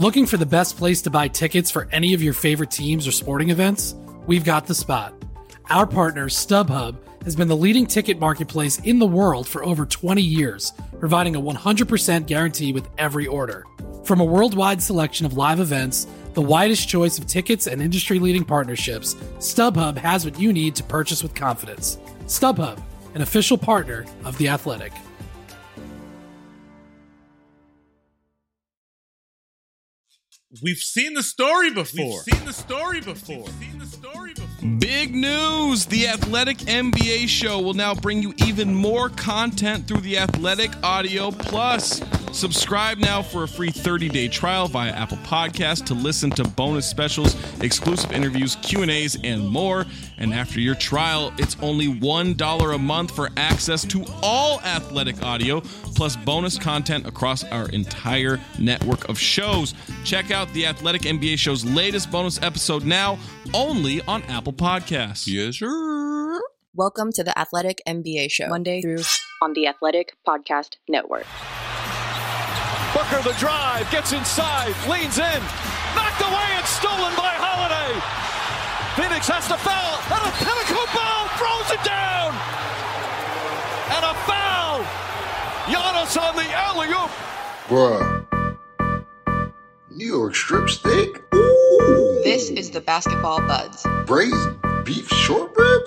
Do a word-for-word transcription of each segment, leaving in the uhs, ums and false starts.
Looking for the best place to buy tickets for any of your favorite teams or sporting events? We've got the spot. Our partner, StubHub, has been the leading ticket marketplace in the world for over twenty years, providing a one hundred percent guarantee with every order. From a worldwide selection of live events, the widest choice of tickets and industry-leading partnerships, StubHub has what you need to purchase with confidence. StubHub, an official partner of The Athletic. We've seen the story before. We've seen the story before. We've seen the story before. Big news! The Athletic N B A Show will now bring you even more content through The Athletic Audio Plus. Subscribe now for a free thirty-day trial via Apple Podcasts to listen to bonus specials, exclusive interviews, Q and A's, and more. And after your trial, it's only one dollar a month for access to all Athletic Audio, plus bonus content across our entire network of shows. Check out The Athletic N B A Show's latest bonus episode now, only on Apple Podcasts. Yes, sir. Welcome to The Athletic N B A Show, Monday through on the Athletic Podcast Network. Booker the drive, gets inside, leans in, knocked away and stolen by Holiday. Phoenix has to foul, and a pinnacle ball throws it down. And a foul. Giannis on the alley-oop. Bruh. New York strip steak? Ooh. This is the Basketball Buds. Braised beef short ribs?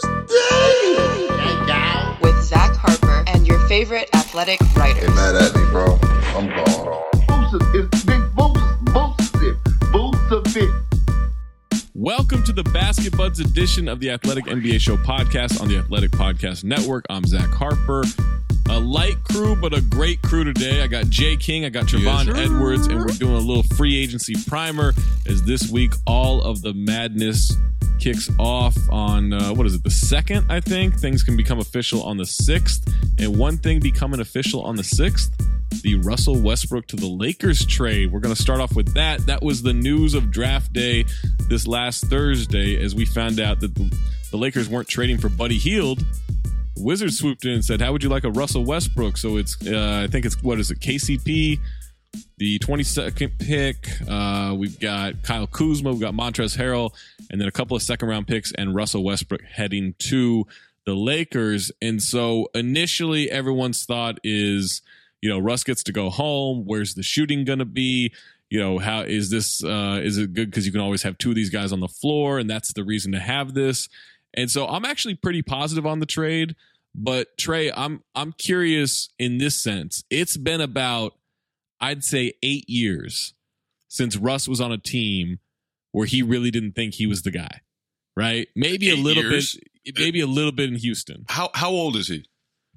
Dang. With Zach Harper and your favorite athletic writers. Get mad at me, bro. I'm gone. It's big Boost, Boost it. Welcome to the Basket Buds edition of the Athletic N B A Show podcast on the Athletic Podcast Network. I'm Zach Harper. A light crew, but a great crew today. I got Jay King, I got Trevon yes, Edwards, and we're doing a little free agency primer as this week all of the madness kicks off on, uh, what is it, the second, I think? Things can become official on the sixth. And one thing becoming official on the sixth, the Russell Westbrook to the Lakers trade. We're going to start off with that. That was the news of draft day this last Thursday as we found out that the, the Lakers weren't trading for Buddy Hield. Wizards swooped in and said, how would you like a Russell Westbrook? So it's, uh, I think it's, what is it, K C P, the twenty-second pick. Uh, we've got Kyle Kuzma, we've got Montrezl Harrell, and then a couple of second-round picks and Russell Westbrook heading to the Lakers. And so initially everyone's thought is, you know, Russ gets to go home. Where's the shooting going to be? You know, how is this, uh, is it good because you can always have two of these guys on the floor, and that's the reason to have this. And so I'm actually pretty positive on the trade. But Trey, I'm I'm curious in this sense. It's been about, I'd say, eight years since Russ was on a team where he really didn't think he was the guy, right? Maybe eight a little years? bit, maybe a little bit in Houston. How how old is he?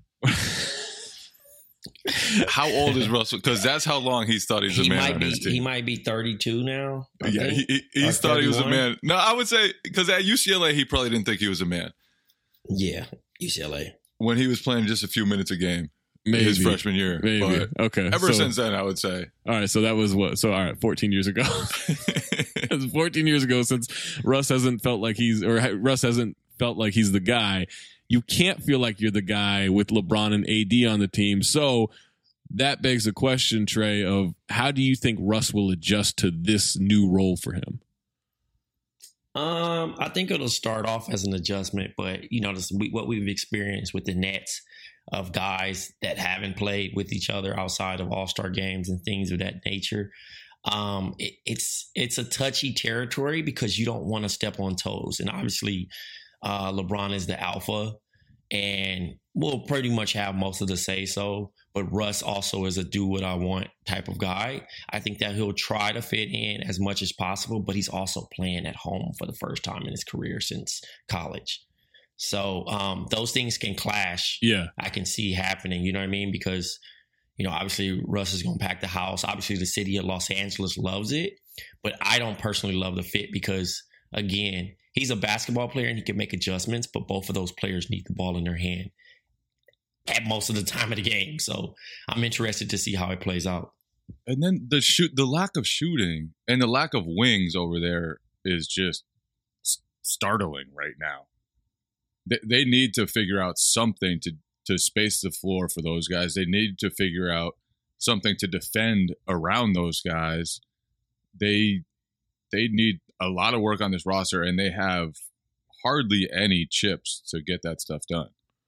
How old is Russell? Because that's how long he's thought he's he a man on be, his team. He might be thirty-two now. I yeah, think. he, he, he thought he was a man. No, I would say because at U C L A he probably didn't think he was a man. Yeah, U C L A. When he was playing just a few minutes a game. Maybe. His freshman year. Maybe. But okay. Ever so, since then, I would say. All right. So that was what? So, all right. fourteen years ago. It's fourteen years ago since Russ hasn't felt like he's, or Russ hasn't felt like he's the guy. You can't feel like you're the guy with LeBron and A D on the team. So that begs the question, Trey, of how do you think Russ will adjust to this new role for him? Um, I think it'll start off as an adjustment, but you know, this, we, what we've experienced with the Nets of guys that haven't played with each other outside of All-Star games and things of that nature. Um, it, it's it's a touchy territory because you don't want to step on toes, and obviously, uh, LeBron is the alpha, and will pretty much have most of the say so. But Russ also is a do what I want type of guy. I think that he'll try to fit in as much as possible, but he's also playing at home for the first time in his career since college. So um, those things can clash. Yeah. I can see happening, you know what I mean? Because, you know, obviously Russ is going to pack the house. Obviously the city of Los Angeles loves it, but I don't personally love the fit because, again, he's a basketball player and he can make adjustments, but both of those players need the ball in their hand at most of the time of the game. So I'm interested to see how it plays out. And then the shoot, the lack of shooting and the lack of wings over there is just startling right now. They, they need to figure out something to, to space the floor for those guys. They need to figure out something to defend around those guys. they they need a lot of work on this roster, and they have hardly any chips to get that stuff done.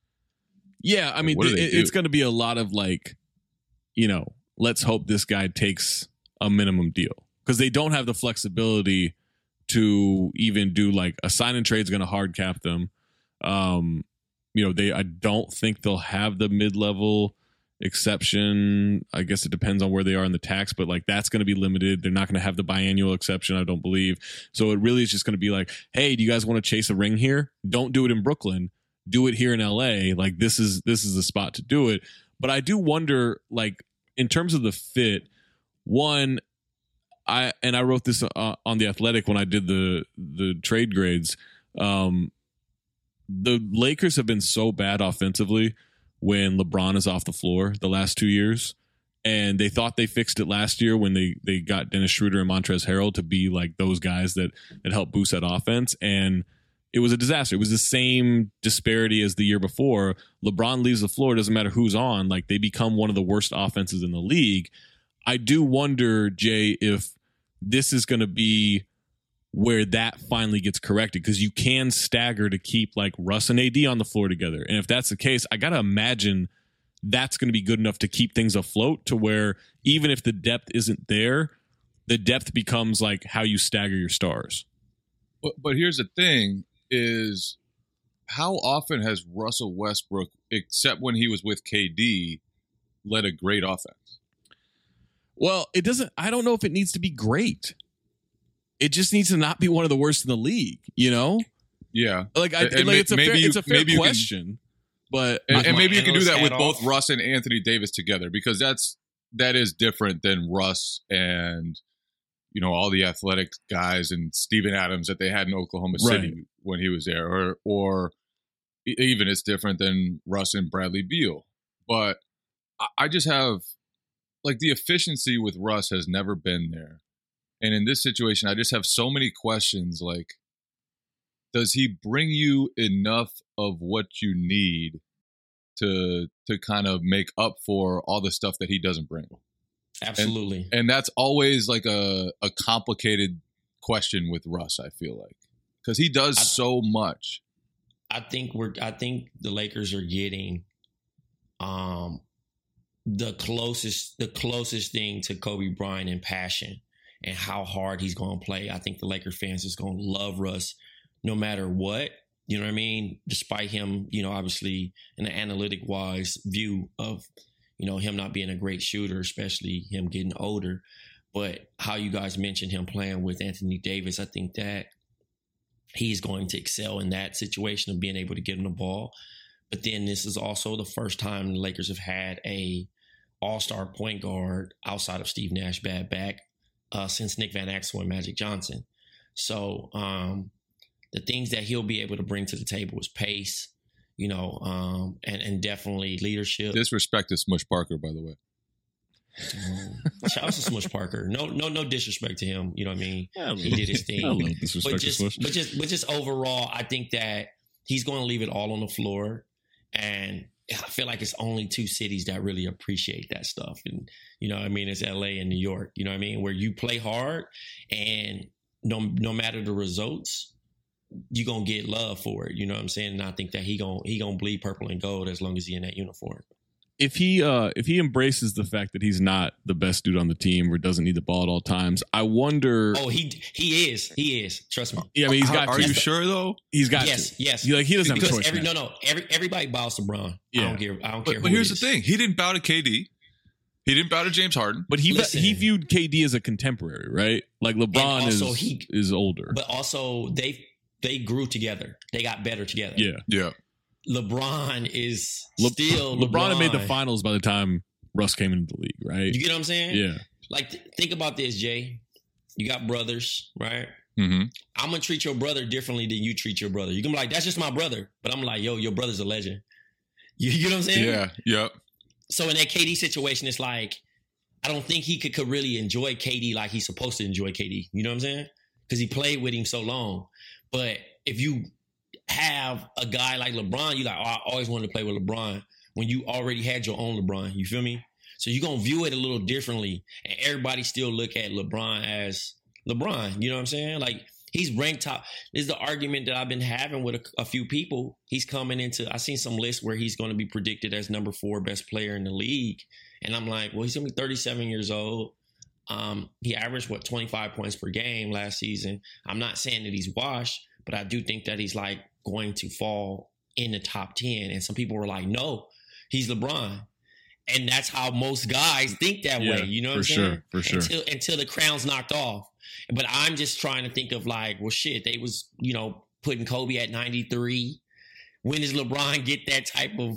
Yeah, I mean, What do they it, do? it's going to be a lot of like, you know, let's hope this guy takes a minimum deal because they don't have the flexibility to even do like a sign and trade is going to hard cap them. Um, you know, they I don't think they'll have the mid level exception. I guess it depends on where they are in the tax, but like that's going to be limited. They're not going to have the biannual exception, I don't believe. So it really is just going to be like, hey, do you guys want to chase a ring here? Don't do it in Brooklyn. Do it here in L A. Like this is this is the spot to do it. But I do wonder, like in terms of the fit, one, I and I wrote this uh, on The Athletic when I did the the trade grades. Um, the Lakers have been so bad offensively when LeBron is off the floor the last two years. And they thought they fixed it last year when they, they got Dennis Schroeder and Montrezl Harrell to be like those guys that, that help boost that offense. And it was a disaster. It was the same disparity as the year before. LeBron leaves the floor. It doesn't matter who's on. Like they become one of the worst offenses in the league. I do wonder, Jay, if this is going to be where that finally gets corrected because you can stagger to keep like Russ and A D on the floor together. And if that's the case, I got to imagine that's going to be good enough to keep things afloat to where even if the depth isn't there, the depth becomes like how you stagger your stars. But, but here's the thing is how often has Russell Westbrook, except when he was with K D, led a great offense? Well, it doesn't, I don't know if it needs to be great. It just needs to not be one of the worst in the league, you know? Yeah. Like, I, And like it's a maybe fair, you- it's a fair maybe you can- question, but And, and maybe you can do Analyst that with hat both off. Russ and Anthony Davis together because that's that is different than Russ and you know all the athletic guys and Steven Adams that they had in Oklahoma City Right. when he was there, or or e- even it's different than Russ and Bradley Beal. But I, I just have like the efficiency with Russ has never been there, and in this situation, I just have so many questions. Like, does he bring you enough of what you need to to kind of make up for all the stuff that he doesn't bring? Absolutely. And that's always like a, a complicated question with Russ, I feel like. Because he does I- so much. I think we're I think the Lakers are getting um the closest the closest thing to Kobe Bryant in passion and how hard he's going to play. I think the Lakers fans is going to love Russ no matter what. You know what I mean? Despite him, you know, obviously in an analytic wise view of, you know, him not being a great shooter, especially him getting older. But how you guys mentioned him playing with Anthony Davis, I think that he's going to excel in that situation of being able to get him the ball. But then this is also the first time the Lakers have had a all-star point guard outside of Steve Nash bad back uh, since Nick Van Exel and Magic Johnson. So um, the things that he'll be able to bring to the table is pace, you know, um, and, and definitely leadership. Disrespect to Smush Parker, by the way. Um, shout out to Smush Parker. No, no, no disrespect to him. You know what I mean? Yeah, He did his thing. I love disrespect But to just, Smush. but just, but just overall, I think that he's going to leave it all on the floor, and I feel like it's only two cities that really appreciate that stuff. And you know what I mean? It's L A and New York. You know what I mean? Where you play hard, and no, no matter the results, you're gonna get love for it. You know what I'm saying? And I think that he gonna he gonna bleed purple and gold as long as he in that uniform. If he uh, if he embraces the fact that he's not the best dude on the team or doesn't need the ball at all times, I wonder. Oh, he he is. He is. Trust me. Yeah, I mean, he's got. Are to. you sure though? He's got. Yes, to. yes. He, like he doesn't have a Because choice. every man. no, no. Every everybody bows to Bron. Yeah. I don't care. I don't But, care. but who here's it the is. thing: he didn't bow to K D. He didn't bow to James Harden. But he Listen. he viewed K D as a contemporary, right? Like LeBron And is also he- is older. But also they they grew together. They got better together. yeah, Yeah. LeBron is Le- still LeBron, LeBron had made the finals by the time Russ came into the league, right? You get what I'm saying? Yeah, Like th- think about this, Jay. You got brothers, right? Mm-hmm. I'm gonna treat your brother differently than you treat your brother. You're gonna be like, that's just my brother. But I'm like, yo, your brother's a legend. You, you know what I'm saying? Yeah. Yep. So in that K D situation, it's like, I don't think he could, could really enjoy K D like he's supposed to enjoy K D. You know what I'm saying? Because he played with him so long. But if you have a guy like LeBron, you like, oh, I always wanted to play with LeBron when you already had your own LeBron. You feel me? So you're going to view it a little differently. And everybody still look at LeBron as LeBron. You know what I'm saying? Like, he's ranked top. This is the argument that I've been having with a, a few people. He's coming into, I've seen some lists where he's going to be predicted as number four best player in the league. And I'm like, well, he's going to be thirty-seven years old. Um, he averaged, what, twenty-five points per game last season. I'm not saying that he's washed, but I do think that he's like going to fall in the top ten. And some people were like, no, he's LeBron. And that's how most guys think that yeah, way. You know what I'm for saying? Sure, for sure. Until, until the crown's knocked off. But I'm just trying to think of like, well, shit, they was, you know, putting Kobe at ninety-three. When does LeBron get that type of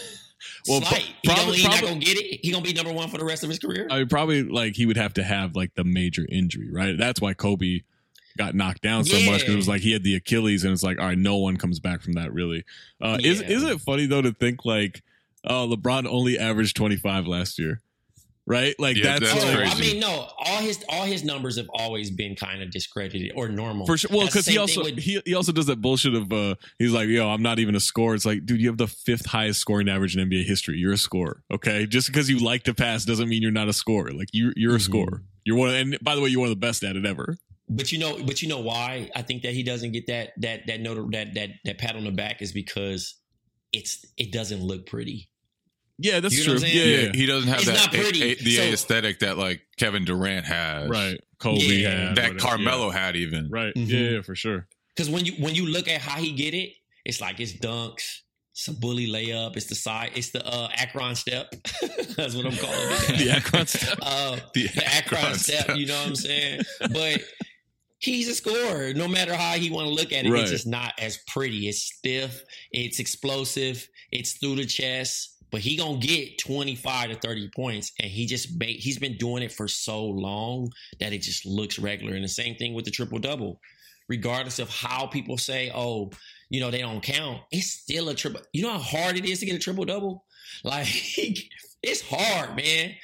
well, slight? Pro- he, probably, he probably, not going to get it? He going to be number one for the rest of his career? I mean, probably like he would have to have like the major injury, right? That's why Kobe got knocked down so yeah. much, because it was like he had the Achilles, and it's like, all right, no one comes back from that, really. Uh, yeah. is, isn't it funny, though, to think like, oh, LeBron only averaged twenty-five last year? Right, like Yeah, that's, that's oh, crazy. I mean, no, all his all his numbers have always been kind of discredited or normal. for sure. Well, That's the because he same also thing with- he, he also does that bullshit of uh, he's like, yo, I'm not even a scorer. It's like, dude, you have the fifth highest scoring average in N B A history. You're a scorer, okay? Just because you like to pass doesn't mean you're not a scorer. Like you, you're a Mhm. scorer. You're one, and by the way, you're one of the best at it ever. But you know, but you know why I think that he doesn't get that that that note that that that pat on the back is because it's it doesn't look pretty. Yeah, that's You know true. what I'm Yeah, saying? yeah, Yeah, yeah. he doesn't have It's that not pretty. a, a, the So- aesthetic that like Kevin Durant has, Right. Kobe Yeah. had That whatever, Carmelo yeah. had even. Right. Mhm. Yeah, yeah, for sure. Because when you when you look at how he get it, it's like it's dunks, it's a bully layup, it's the side, it's the uh, Akron step. That's what I'm calling it. The Akron step. Uh, The the, Akron, Akron step, step. You know what I'm saying? But he's a scorer. No matter how he want to look at it, Right. it's just not as pretty. It's stiff. It's explosive. It's through the chest. But he gonna get twenty-five to thirty points, and he just ba- he's been doing it for so long that it just looks regular. And the same thing with the triple double, regardless of how people say, "Oh, you know they don't count." It's still a triple. You know how hard it is to get a triple double? Like it's hard, man.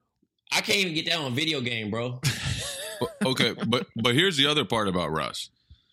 I can't even get that on a video game, bro. Okay, but but here's the other part about Russ.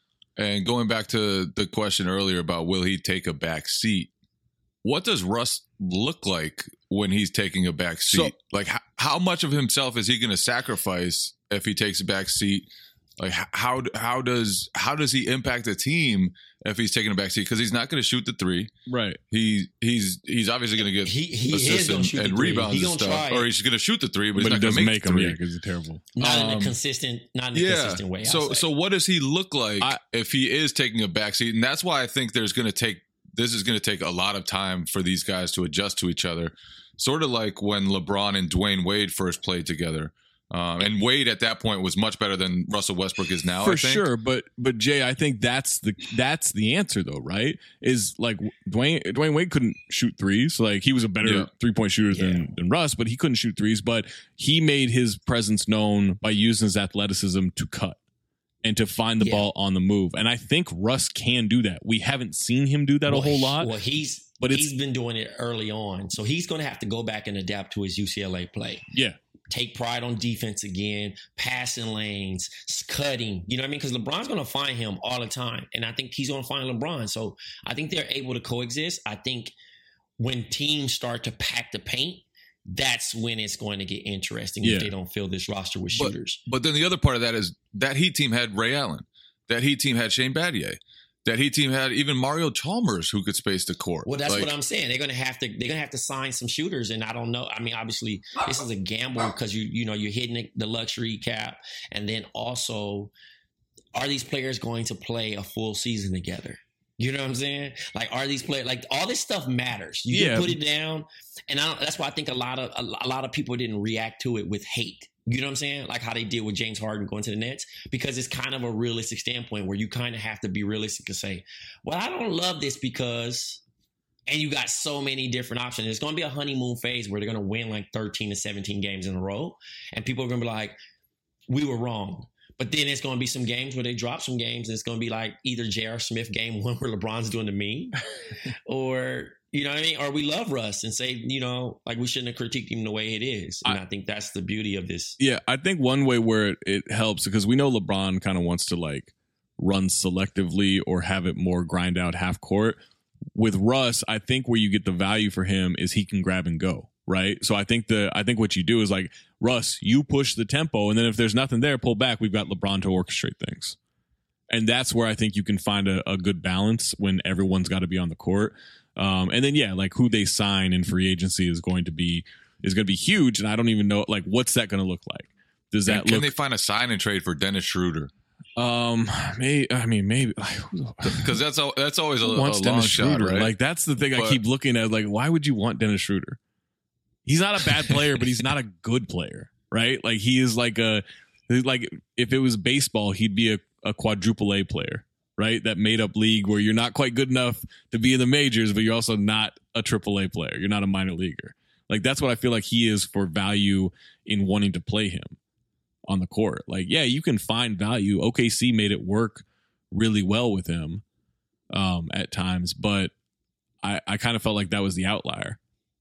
And going back to the question earlier about will he take a back seat? What does Russ look like when he's taking a back seat? So- like how, how much of himself is he going to sacrifice if he takes a back seat? Like h- how how does how does he impact a team if he's taking a back seat? Because he's not going to shoot the three. Right. He he's he's obviously going to get He he is assists gonna and, shoot and the three. rebounds He and gonna stuff, try. or he's going to shoot the three, but, But he's he not going to doesn't make make the them, three. yeah, because it's terrible. Not in Um, a consistent, not in a Yeah. consistent way. I'll So say. so what does he look like I- if he is taking a backseat? And that's why I think there's going to take this is going to take a lot of time for these guys to adjust to each other. Sort of like when LeBron and Dwayne Wade first played together. Um, and Wade at that point was much better than Russell Westbrook is now. For I think. sure, but but Jay, I think that's the that's the answer though, right? Is like Dwayne Dwayne Wade couldn't shoot threes. Like he was a better Yeah. three point shooter Yeah. than than Russ, but he couldn't shoot threes. But he made his presence known by using his athleticism to cut and to find the Yeah. ball on the move. And I think Russ can do that. We haven't seen him do that well, a whole he- lot. Well, he's but but it's- he's been doing it early on, so he's going to have to go back and adapt to his U C L A play. Yeah. Take pride on defense again, passing lanes, cutting. You know what I mean? Because LeBron's going to find him all the time, and I think he's going to find LeBron. So I think they're able to coexist. I think when teams start to pack the paint, that's when it's going to get interesting Yeah. if they don't fill this roster with But- shooters. But then the other part of that is that Heat team had Ray Allen. That Heat team had Shane Battier. That Heat team had even Mario Chalmers who could space the court. Well, that's Like, what I'm saying. They're gonna have to. They're gonna have to sign some shooters, and I don't know. I mean, obviously, this is a gamble because you you know you're hitting the luxury cap, and then also, are these players going to play a full season together? You know what I'm saying? Like, are these players like all this stuff matters? You Yeah. can put it down, and I don't, that's why I think a lot of a, a lot of people didn't react to it with hate. You know what I'm saying? Like how they did with James Harden going to the Nets, because it's kind of a realistic standpoint where you kind of have to be realistic and say, well, I don't love this because, and you got so many different options. It's going to be a honeymoon phase where they're going to win like thirteen to seventeen games in a row. And people are going to be like, we were wrong. But then it's going to be some games where they drop some games. And it's going to be like either J R. Smith game one where LeBron's doing the me or, you know what I mean? Or we love Russ and say, you know, like we shouldn't have critiqued him the way it is. And I, I think that's the beauty of this. Yeah, I think one way where it, it helps, because we know LeBron kind of wants to like run selectively or have it more grind out half court. With Russ, I think where you get the value for him is he can grab and go. right? So I think the I think what you do is like, Russ, you push the tempo, and then if there's nothing there, pull back. We've got LeBron to orchestrate things. And that's where I think you can find a, a good balance when everyone's got to be on the court. Um, and then, yeah, like who they sign in free agency is going to be is going to be huge. And I don't even know, like, what's that going to look like? Does that and can look, they find a sign and trade for Dennis Schroeder? Um, may I mean maybe because that's all, that's always a, a long Dennis shot, Schroeder? right? Like that's the thing but, I keep looking at. Like, why would you want Dennis Schroeder? He's not a bad player, but he's not a good player, right? Like he is like a like if it was baseball, he'd be a, a quadruple A player, right? That made up league where you're not quite good enough to be in the majors, but you're also not a triple A player. You're not a minor leaguer. Like that's what I feel like he is for value in wanting to play him on the court. Like, yeah, you can find value. O K C made it work really well with him um, at times, but I, I kind of felt like that was the outlier.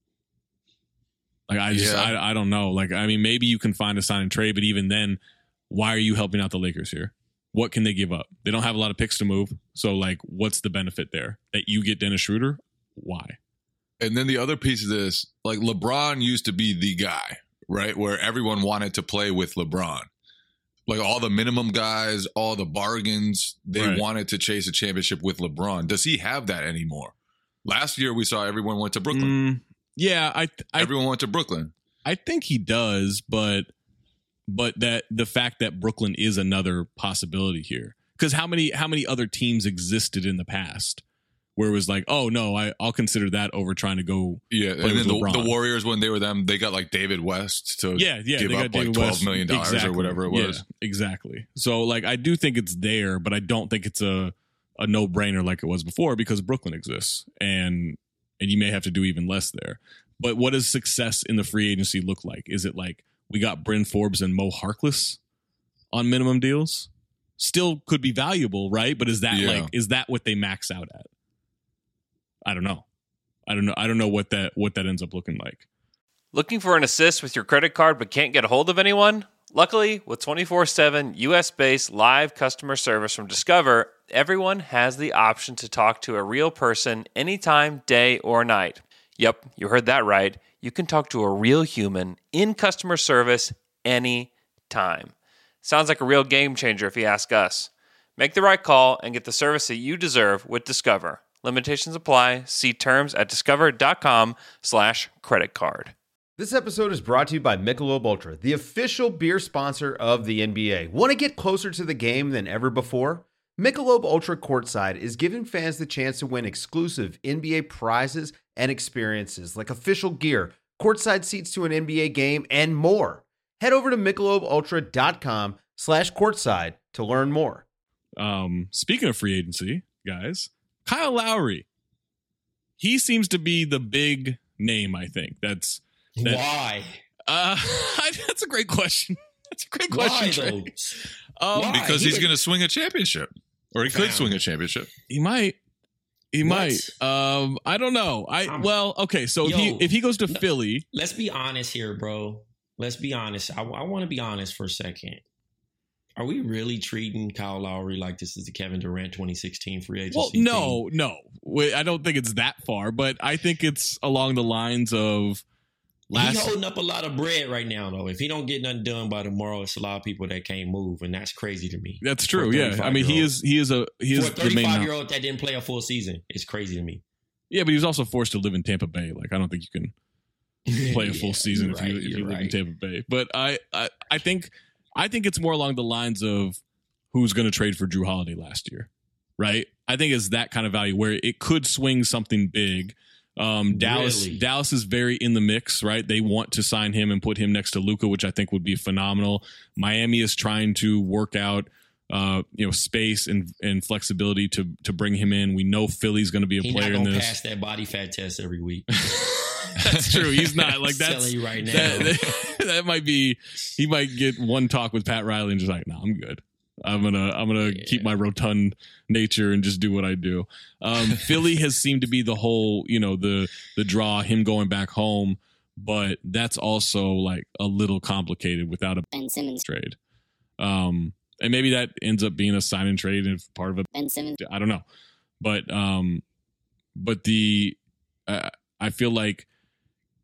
Like, I just, yeah. I, I don't know. Like, I mean, maybe you can find a sign and trade, but even then, why are you helping out the Lakers here? What can they give up? They don't have a lot of picks to move. So, like, what's the benefit there? That you get Dennis Schroeder? Why? And then the other piece of this, like, LeBron used to be the guy, right? Where everyone wanted to play with LeBron. Like all the minimum guys, all the bargains, they right. wanted to chase a championship with LeBron. Does he have that anymore? Last year we saw everyone went to Brooklyn. Mm, yeah, I, I everyone went to Brooklyn. I think he does, but but that the fact that Brooklyn is another possibility here. Because how many how many other teams existed in the past where it was like, oh no, I, I'll consider that over trying to go. Yeah, and then the, the Warriors, when they were them, they got like David West to yeah, yeah, give they up got like David twelve West. million dollars exactly. or whatever it was. Yeah, exactly. So like, I do think it's there, but I don't think it's a a no brainer like it was before because Brooklyn exists, and and you may have to do even less there. But what does success in the free agency look like? Is it like we got Bryn Forbes and Mo Harkless on minimum deals? Still could be valuable, right? But is that yeah. like is that what they max out at? I don't know. I don't know. I don't know what that what that ends up looking like. Looking for an assist with your credit card but can't get a hold of anyone? Luckily, with twenty-four seven U S-based live customer service from Discover, everyone has the option to talk to a real person anytime, day or night. Yep, you heard that right. You can talk to a real human in customer service anytime. Sounds like a real game changer if you ask us. Make the right call and get the service that you deserve with Discover. Limitations apply. See terms at discover.com slash credit card. This episode is brought to you by Michelob Ultra, the official beer sponsor of the N B A. Want to get closer to the game than ever before? Michelob Ultra Courtside is giving fans the chance to win exclusive N B A prizes and experiences like official gear, courtside seats to an N B A game, and more. Head over to michelobultra.com slash courtside to learn more. Um, speaking of free agency, guys, Kyle Lowry, he seems to be the big name, I think. That's that, why? Uh, that's a great question. That's a great question. Why, um, why? Because he he's going to swing a championship, or he could swing a championship. He might. He what? might. Um, I don't know. I um, well, okay. So yo, if he if he goes to no, Philly, let's be honest here, bro. Let's be honest. I, I want to be honest for a second. Are we really treating Kyle Lowry like this is the Kevin Durant twenty sixteen free agency? Well, no, thing? no. Wait, I don't think it's that far, but I think it's along the lines of last. He's holding up a lot of bread right now, though. If he don't get nothing done by tomorrow, it's a lot of people that can't move, and that's crazy to me. That's true. Yeah, I mean, he is he is a he is for a thirty-five year old that didn't play a full season. It's crazy to me. Yeah, but he was also forced to live in Tampa Bay. Like, I don't think you can play a full yeah, season if right, you if you live right. in Tampa Bay. But I, I I think I think it's more along the lines of who's going to trade for Drew Holiday last year, right? I think it's that kind of value where it could swing something big. Um, Dallas really? Dallas is very in the mix, right? They want to sign him and put him next to Luka, which I think would be phenomenal. Miami is trying to work out, uh, you know, space and and flexibility to to bring him in. We know Philly's going to be a He player not in gonna this. pass that body fat test every week. That's true. He's not like that's telling you right now. That, that, that might be. He might get one talk with Pat Riley and just like, no, nah, I'm good. I'm gonna I'm gonna yeah. keep my rotund nature and just do what I do. Um, Philly has seemed to be the whole, you know, the the draw, him going back home, but that's also like a little complicated without a Ben Simmons trade. Um, and maybe that ends up being a sign and trade and part of a Ben Simmons. I don't know, but um, but the uh, I feel like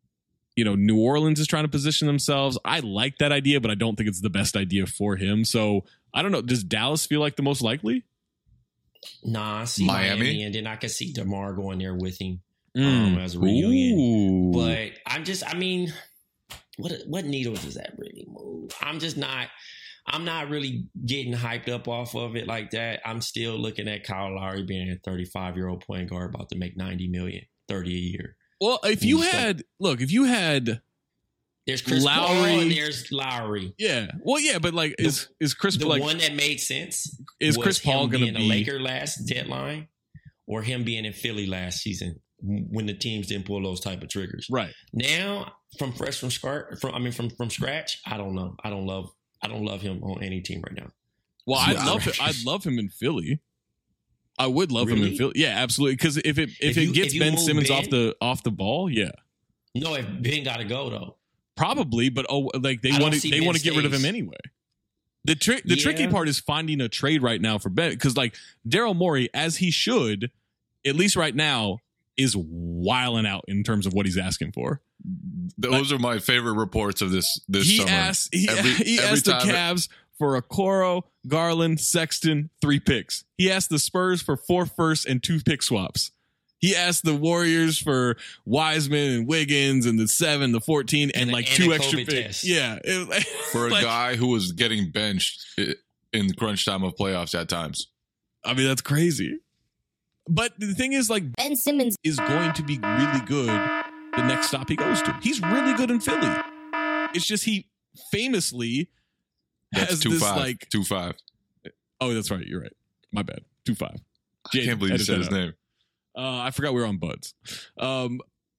you know, New Orleans is trying to position themselves. I like that idea, but I don't think it's the best idea for him. So I don't know. Does Dallas feel like the most likely? Nah, I see Miami? Miami, and then I can see DeMar going there with him Mm. um, as a reunion. Ooh. But I'm just, I mean, what what needle does that really move? I'm just not, I'm not really getting hyped up off of it like that. I'm still looking at Kyle Lowry being a thirty-five-year-old point guard about to make ninety million, thirty a year. Well, if you had, look, if you had There's Chris Lowry. Paul and there's Lowry. Yeah. Well, yeah, but like, is is Chris The like one that made sense is was Chris Paul him going to being be a Laker last deadline, or him being in Philly last season when the teams didn't pull those type of triggers. right? Now, from fresh from scratch, from I mean from from scratch, I don't know. I don't love I don't love him on any team right now. Well, I'd Yeah. love it. I'd love him in Philly. I would love him Really? in Philly. Yeah, absolutely. Because if it if, If it you- gets if you Ben move Simmons Ben- off the off the ball, yeah, No, if Ben got to go though. probably. But oh, like they I don't want to see they Ben want to get rid of him stays. anyway. The trick the tricky Yeah. part is finding a trade right now for Ben, because like Daryl Morey, as he should, at least right now, is wilding out in terms of what he's asking for. Those are my favorite reports of this this he summer. asked he, Every- he every asked the time it- Cavs for Okoro, Garland, Sexton, three picks. He asked the Spurs for four firsts and two pick swaps. He asked the Warriors for Wiseman and Wiggins and the seven, the fourteen, and, And- like and two a extra COVID picks. test. Yeah, it was- for a like, guy who was getting benched i- in crunch time of playoffs at times. I mean, that's crazy. But the thing is, like, Ben Simmons is going to be really good the next stop he goes to. He's really good in Philly. It's just he famously That's has two this five. like two five. oh, that's right. You're right. My bad. Two five. I can't believe you edit said that his out. name. Uh, I forgot we were on Buds. Um,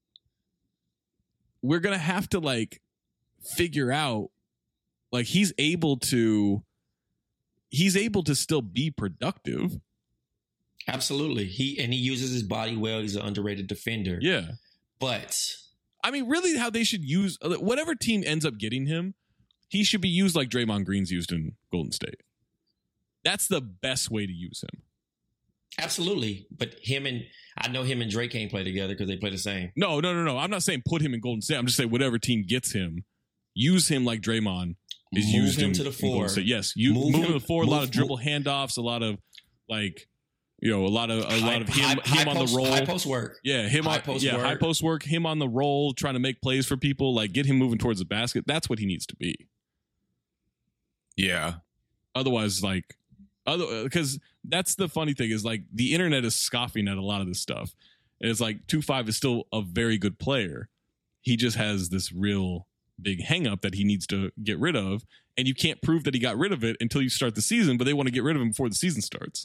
we're gonna have to like figure out, like he's able to, he's able to still be productive. Absolutely. He and he uses his body well. He's an underrated defender. Yeah, But I mean, really, how they should use whatever team ends up getting him, he should be used like Draymond Green's used in Golden State. That's the best way to use him. absolutely. But him and I know him and Drake can't play together because they play the same. No, no, no, no. I'm not saying put him in Golden State. I'm just saying whatever team gets him, use him like Draymond is Move used him in, to the in Golden four. State. Yes, you Move move, him him- to the four. A lot move- of dribble handoffs. A lot of like, you know, a lot of a High- lot of him high- him high on post- the roll. high post work. Yeah, him High on post yeah work. high post work. Him on the roll, trying to make plays for people. Like get him moving towards the basket. That's what he needs to be. Yeah. Otherwise, like, other because that's the funny thing is like the internet is scoffing at a lot of this stuff. And it's like two five is still a very good player. He just has this real big hang up that he needs to get rid of. And you can't prove that he got rid of it until you start the season, but they want to get rid of him before the season starts.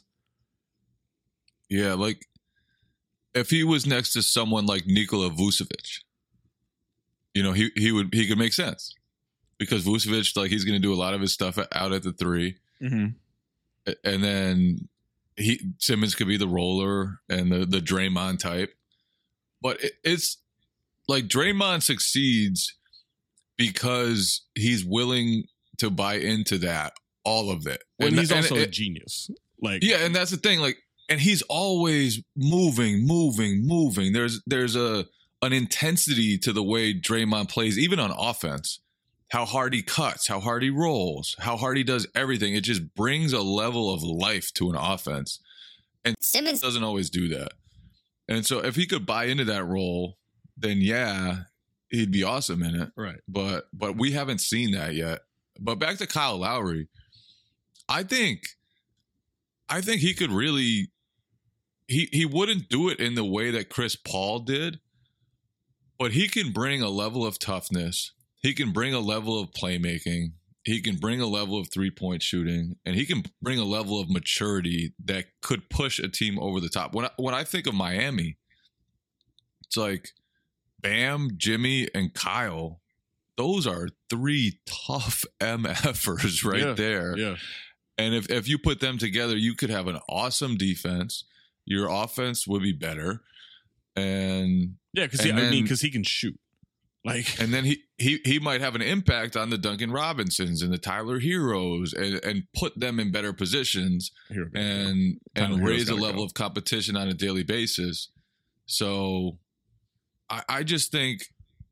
Yeah, like if he was next to someone like Nikola Vucevic, you know, he he would he could make sense. Because Vucevic, like he's gonna do a lot of his stuff out at the three. Mm-hmm. And then he Simmons could be the roller and the the Draymond type, but it, it's like Draymond succeeds because he's willing to buy into that, all of it. When and he's and also it, a genius, like yeah, and that's the thing, like, and he's always moving, moving, moving. There's there's a an intensity to the way Draymond plays, even on offense. How hard he cuts, how hard he rolls, how hard he does everything. It just brings a level of life to an offense. And Simmons doesn't always do that. And so if he could buy into that role, then yeah, he'd be awesome in it. Right. But but we haven't seen that yet. But back to Kyle Lowry, I think I think he could really he he wouldn't do it in the way that Chris Paul did, but he can bring a level of toughness. He can bring a level of playmaking. He can bring a level of three-point shooting, and he can bring a level of maturity that could push a team over the top. When I, when I think of Miami, it's like Bam, Jimmy, and Kyle. Those are three tough M Fers right Yeah, there. yeah. And if, if you put them together, you could have an awesome defense. Your offense would be better. And yeah, because and I mean, then- because he can shoot. Like, and then he, he he might have an impact on the Duncan Robinsons and the Tyler Heroes and, and put them in better positions Hero, and Tyler and Hero's raise the gotta level go. of competition on a daily basis. So I, I just think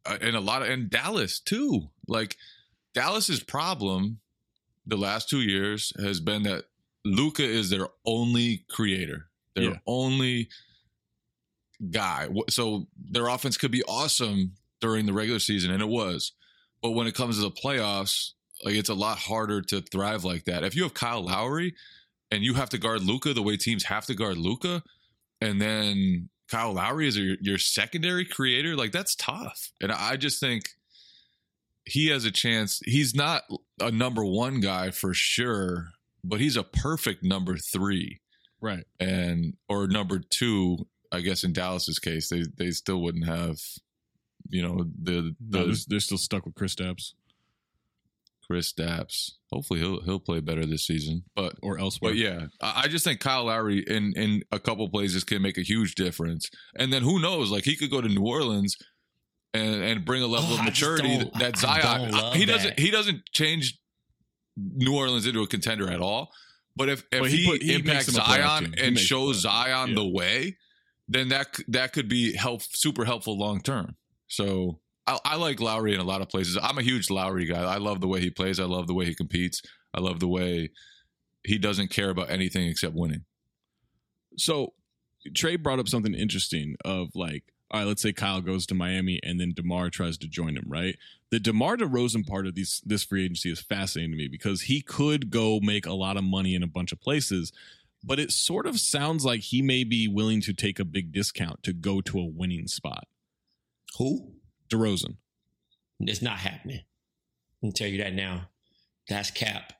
uh, and a lot of and Dallas too. Like Dallas's problem the last two years has been that Luka is their only creator, their yeah. only guy. So their offense could be awesome during the regular season, and it was. But when it comes to the playoffs, like it's a lot harder to thrive like that. If you have Kyle Lowry and you have to guard Luka the way teams have to guard Luka, and then Kyle Lowry is your, your secondary creator, like that's tough. And I just think he has a chance. He's not a number one guy for sure, but he's a perfect number three. Right. And or number two, I guess in Dallas's case, they they still wouldn't have, you know, the, the no, they're, they're still stuck with Kristaps. Kristaps. Hopefully he'll he'll play better this season, but or elsewhere. But yeah, I just think Kyle Lowry in in a couple places can make a huge difference. And then who knows? Like he could go to New Orleans and and bring a level oh, of maturity that, that Zion. He doesn't. That. He doesn't change New Orleans into a contender at all. But if if but he, he, put, he impacts Zion and shows Zion yeah. the way, then that that could be help super helpful long term. So. I, I like Lowry in a lot of places. I'm a huge Lowry guy. I love the way he plays. I love the way he competes. I love the way he doesn't care about anything except winning. So Trey brought up something interesting of like, all right, let's say Kyle goes to Miami and then DeMar tries to join him, right? The DeMar DeRozan part of these, this free agency is fascinating to me because he could go make a lot of money in a bunch of places, but it sort of sounds like he may be willing to take a big discount to go to a winning spot. Who? DeRozan. It's not happening. I can tell you that now. That's cap.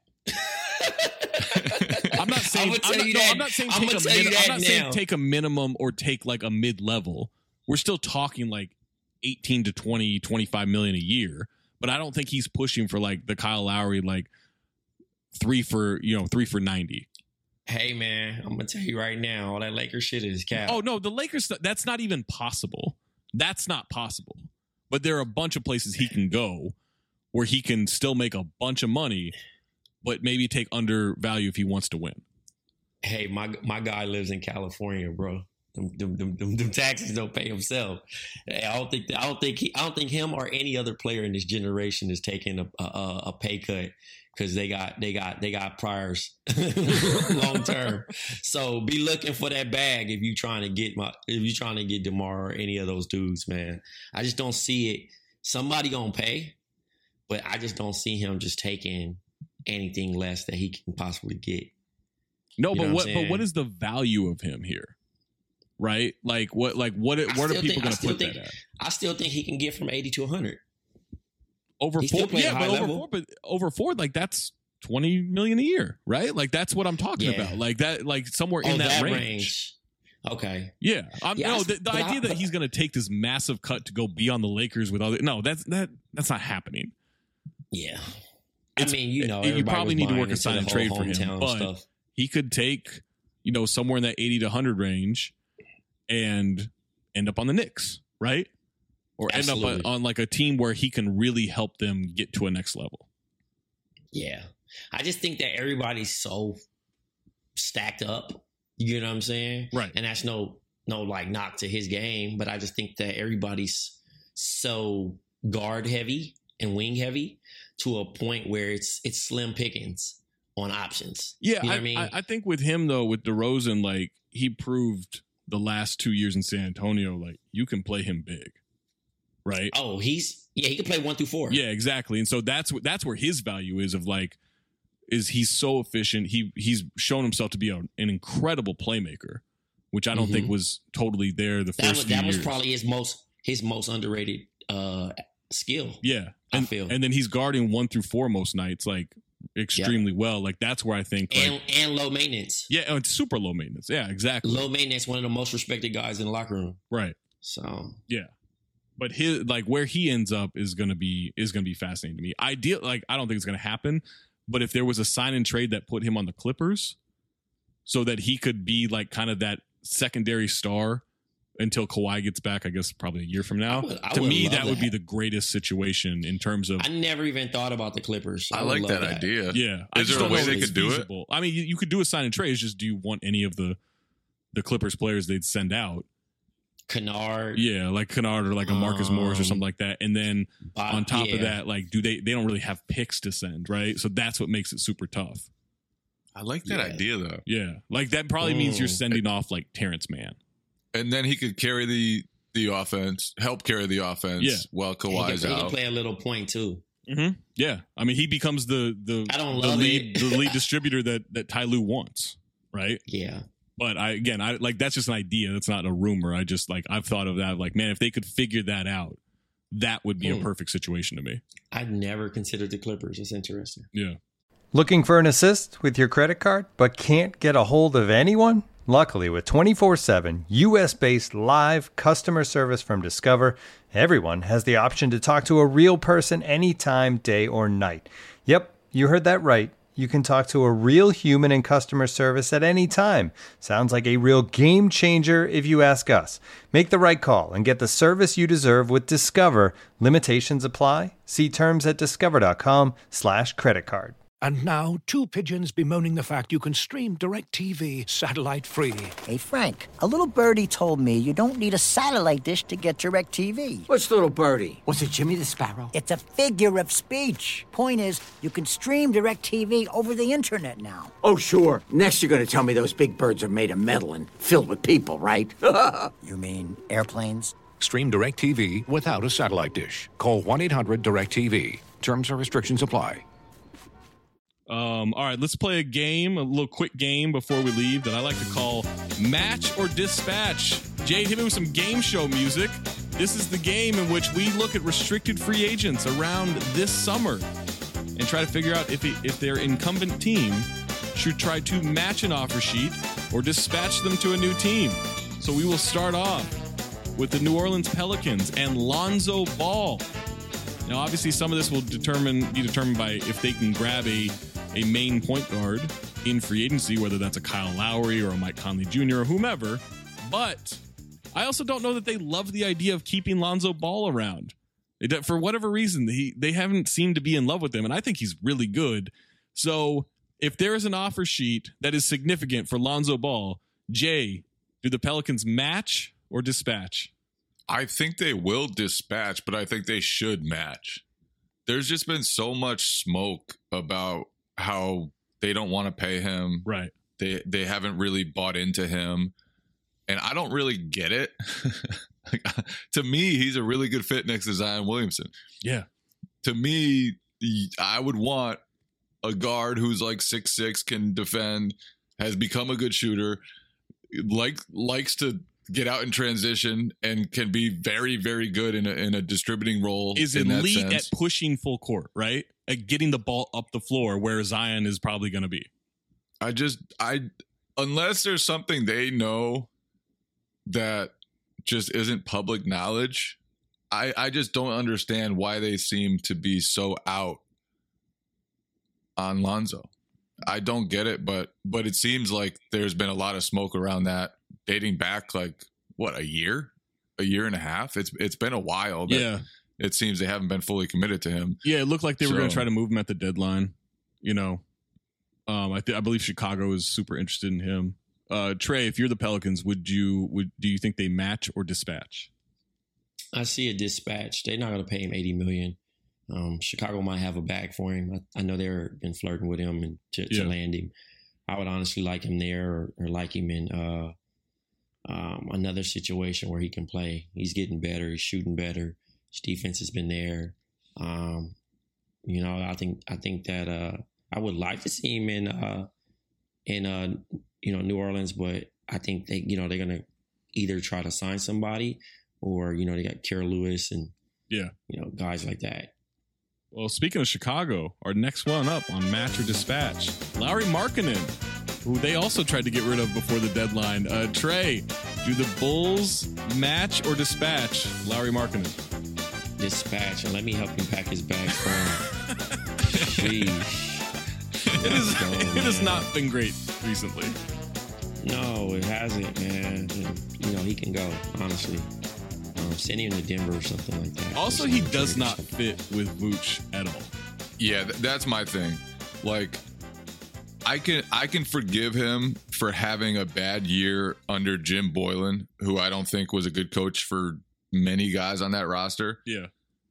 I'm not saying. I'm, I'm, not, no, I'm not saying. Take a min- I'm not saying take a minimum or take like a mid level. We're still talking like eighteen to twenty, twenty-five million a year. But I don't think he's pushing for like the Kyle Lowry like three for you know three for ninety. Hey man, I'm gonna tell you right now, all that Lakers shit is cap. Oh no, the Lakers. That's not even possible. That's not possible. But there are a bunch of places he can go where he can still make a bunch of money, but maybe take under value if he wants to win. Hey, my my guy lives in California, bro. Them, them, them, them, them taxes don't pay himself. I don't think I don't think he, I don't think him or any other player in this generation is taking a a, a pay cut because they got they got they got priors long term. So be looking for that bag if you trying to get my if you trying to get DeMar or any of those dudes, man. I just don't see it. Somebody gonna pay, but I just don't see him just taking anything less that he can possibly get. No, you but what, what but what is the value of him here? Right? Like what like what what are people going to put think, that at? I still think he can get from eighty to one hundred. Over He's four, yeah, but level. over four, but over four, like that's twenty million a year, right? Like that's what I'm talking yeah. about. Like that, like somewhere oh, in that, that range. range. Okay. Yeah. I'm, yeah no, I, the, the idea I, that he's going to take this massive cut to go be on the Lakers with other no, that's that that's not happening. Yeah. It's, I mean, you know, you probably need to work a sign and trade for him, but stuff. he could take, you know, somewhere in that eighty to one hundred range and end up on the Knicks, right? Or Absolutely. end up on, on like a team where he can really help them get to a next level. Yeah. I just think that everybody's so stacked up. You know what I'm saying? Right. And that's no no like knock to his game, but I just think that everybody's so guard heavy and wing heavy to a point where it's it's slim pickings on options. Yeah, you know I, what I mean? I, I think with him though, with DeRozan, like he proved the last two years in San Antonio, like you can play him big, right? Oh, he's yeah, he can play one through four. Yeah, exactly. And so that's what that's where his value is of like is he's so efficient. He he's shown himself to be a, an incredible playmaker, which I don't mm-hmm. think was totally there the that first was, few that years. was probably his most his most underrated uh, skill. Yeah, I and, feel. And then he's guarding one through four most nights, like extremely yep. well. Like that's where I think, like, and and low maintenance. Yeah, oh, it's super low maintenance. Yeah, exactly. Low maintenance, one of the most respected guys in the locker room. Right. So yeah, but his like where he ends up is gonna be is gonna be fascinating to me. Ideal, like I don't think it's gonna happen. But if there was a sign and trade that put him on the Clippers so that he could be like kind of that secondary star until Kawhi gets back, I guess probably a year from now, I would, I to would me, that, that would be the greatest situation in terms of. I never even thought about the Clippers. I, I like that, that idea. Yeah. Is there a way they could do it? I mean, you, you could do a sign and trade. It's just, do you want any of the, the Clippers players they'd send out? Kennard. Yeah, like Kennard or like a Marcus um, Morris or something like that. And then uh, on top yeah. of that, like, do they, they don't really have picks to send, right? So that's what makes it super tough. I like that yeah. idea, though. Yeah, like that probably mm. means you're sending off like Terrence Mann. And then he could carry the the offense, help carry the offense yeah. while Kawhi's he can, out. He can play a little point, too. Mm-hmm. Yeah, I mean, he becomes the the, I don't the love lead it. the lead distributor that, that Ty Lue wants, right? Yeah. But I again, I like that's just an idea. That's not a rumor. I just like I've thought of that. Like, man, if they could figure that out, that would be hmm. a perfect situation to me. I've never considered the Clippers. It's interesting. Yeah. Looking for an assist with your credit card, but can't get a hold of anyone? Luckily, with twenty-four seven U S-based live customer service from Discover, everyone has the option to talk to a real person anytime, day or night. Yep, you heard that right. You can talk to a real human in customer service at any time. Sounds like a real game changer if you ask us. Make the right call and get the service you deserve with Discover. Limitations apply. See terms at discover.com slash credit card. And now, two pigeons bemoaning the fact you can stream DirecTV satellite-free. Hey, Frank, a little birdie told me you don't need a satellite dish to get DirecTV. What's little birdie? Was it Jimmy the Sparrow? It's a figure of speech. Point is, you can stream DirecTV over the internet now. Oh, sure. Next you're going to tell me those big birds are made of metal and filled with people, right? You mean airplanes? Stream DirecTV without a satellite dish. Call one eight hundred direct T V. Terms and restrictions apply. Um, all right, let's play a game, a little quick game before we leave that I like to call Match or Dispatch. Jade, hit me with some game show music. This is the game in which we look at restricted free agents around this summer and try to figure out if, it, if their incumbent team should try to match an offer sheet or dispatch them to a new team. So we will start off with the New Orleans Pelicans and Lonzo Ball. Now, obviously, some of this will determine be determined by if they can grab a a main point guard in free agency, whether that's a Kyle Lowry or a Mike Conley Junior or whomever. But I also don't know that they love the idea of keeping Lonzo Ball around. It, for whatever reason, he, they haven't seemed to be in love with him, and I think he's really good. So if there is an offer sheet that is significant for Lonzo Ball, Jay, do the Pelicans match or dispatch? I think they will dispatch, but I think they should match. There's just been so much smoke about how they don't want to pay him. Right. They they haven't really bought into him. And I don't really get it. Like, to me, he's a really good fit next to Zion Williamson. Yeah. To me, I would want a guard who's like six six, can defend, has become a good shooter, like likes to get out in transition, and can be very, very good in a, in a distributing role. Is in elite that sense. At pushing full court, right? At getting the ball up the floor where Zion is probably going to be. I just, I, unless there's something they know that just isn't public knowledge, I, I just don't understand why they seem to be so out on Lonzo. I don't get it, but but it seems like there's been a lot of smoke around that dating back like what, a year, a year and a half. It's it's been a while. That yeah, it seems they haven't been fully committed to him. Yeah, it looked like they so, were going to try to move him at the deadline. You know, um, I th- I believe Chicago is super interested in him. Uh, Trey, if you're the Pelicans, would you would do you think they match or dispatch? I see a dispatch. They're not going to pay him eighty million dollars. Um, Chicago might have a bag for him. I, I know they've been flirting with him and to, to yeah. land him. I would honestly like him there or, or like him in uh, um, another situation where he can play. He's getting better. He's shooting better. His defense has been there. Um, you know, I think I think that uh, I would like to see him in uh, in uh, you know New Orleans, but I think they you know they're gonna either try to sign somebody or you know they got Kira Lewis and yeah you know guys like that. Well, speaking of Chicago, our next one up on Match or Dispatch, Lauri Markkanen, who they also tried to get rid of before the deadline. Uh, Trey, do the Bulls match or dispatch Lauri Markkanen? Dispatch, and let me help him pack his bags for him. Sheesh. It, is, it has not been great recently. No, it hasn't, man. You know, he can go, honestly. Um, send him to Denver or something like that. Also, he does not fit with Vooch at all. Yeah, th- that's my thing. Like, I can I can forgive him for having a bad year under Jim Boylan, who I don't think was a good coach for many guys on that roster. Yeah.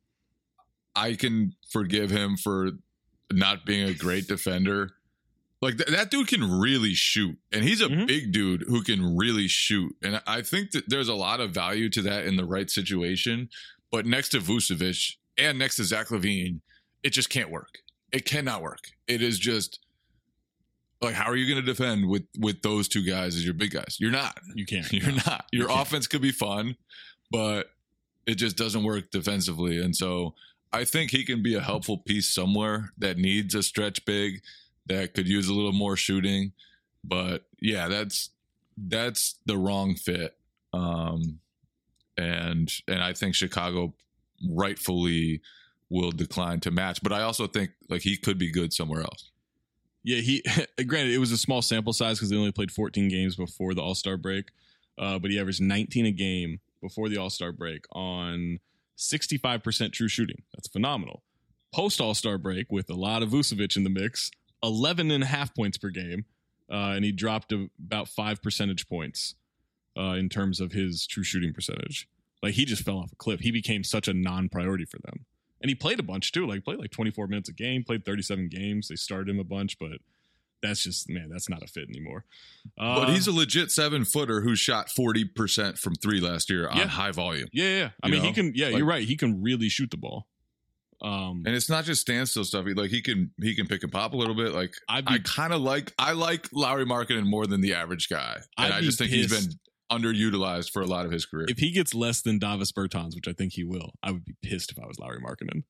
I can forgive him for not being a great defender. Like th- that dude can really shoot, and he's a mm-hmm. big dude who can really shoot. And I think that there's a lot of value to that in the right situation. But next to Vucevic and next to Zach LaVine, it just can't work. It cannot work. It is just like, how are you going to defend with with those two guys as your big guys? You're not. You can't. You're no. not. Your you offense could be fun, but it just doesn't work defensively. And so I think he can be a helpful piece somewhere that needs a stretch big that could use a little more shooting. But yeah, that's that's the wrong fit. Um, and and I think Chicago rightfully will decline to match. But I also think like he could be good somewhere else. Yeah, he granted it was a small sample size because they only played fourteen games before the All-Star break, uh, but he averaged nineteen a game before the All-Star break on sixty-five percent true shooting. That's phenomenal. Post All-Star break with a lot of Vucevic in the mix, eleven and a half points per game, uh, and he dropped a, about five percentage points uh, in terms of his true shooting percentage. Like he just fell off a cliff. He became such a non-priority for them. And he played a bunch too. Like played like twenty-four minutes a game, played thirty-seven games. They started him a bunch, but that's just, man, that's not a fit anymore. Uh, but he's a legit seven footer who shot forty percent from three last year on yeah. high volume. Yeah, yeah. I you mean, know? he can. Yeah, like, you're right. He can really shoot the ball. Um, and it's not just standstill stuff. He, like he can he can pick and pop a little bit. Like I'd be, I kind of like I like Lauri Markkanen more than the average guy, and I'd I just think pissed. he's been underutilized for a lot of his career. If he gets less than Davis Bertans, which I think he will, I would be pissed if I was Lauri Markkanen.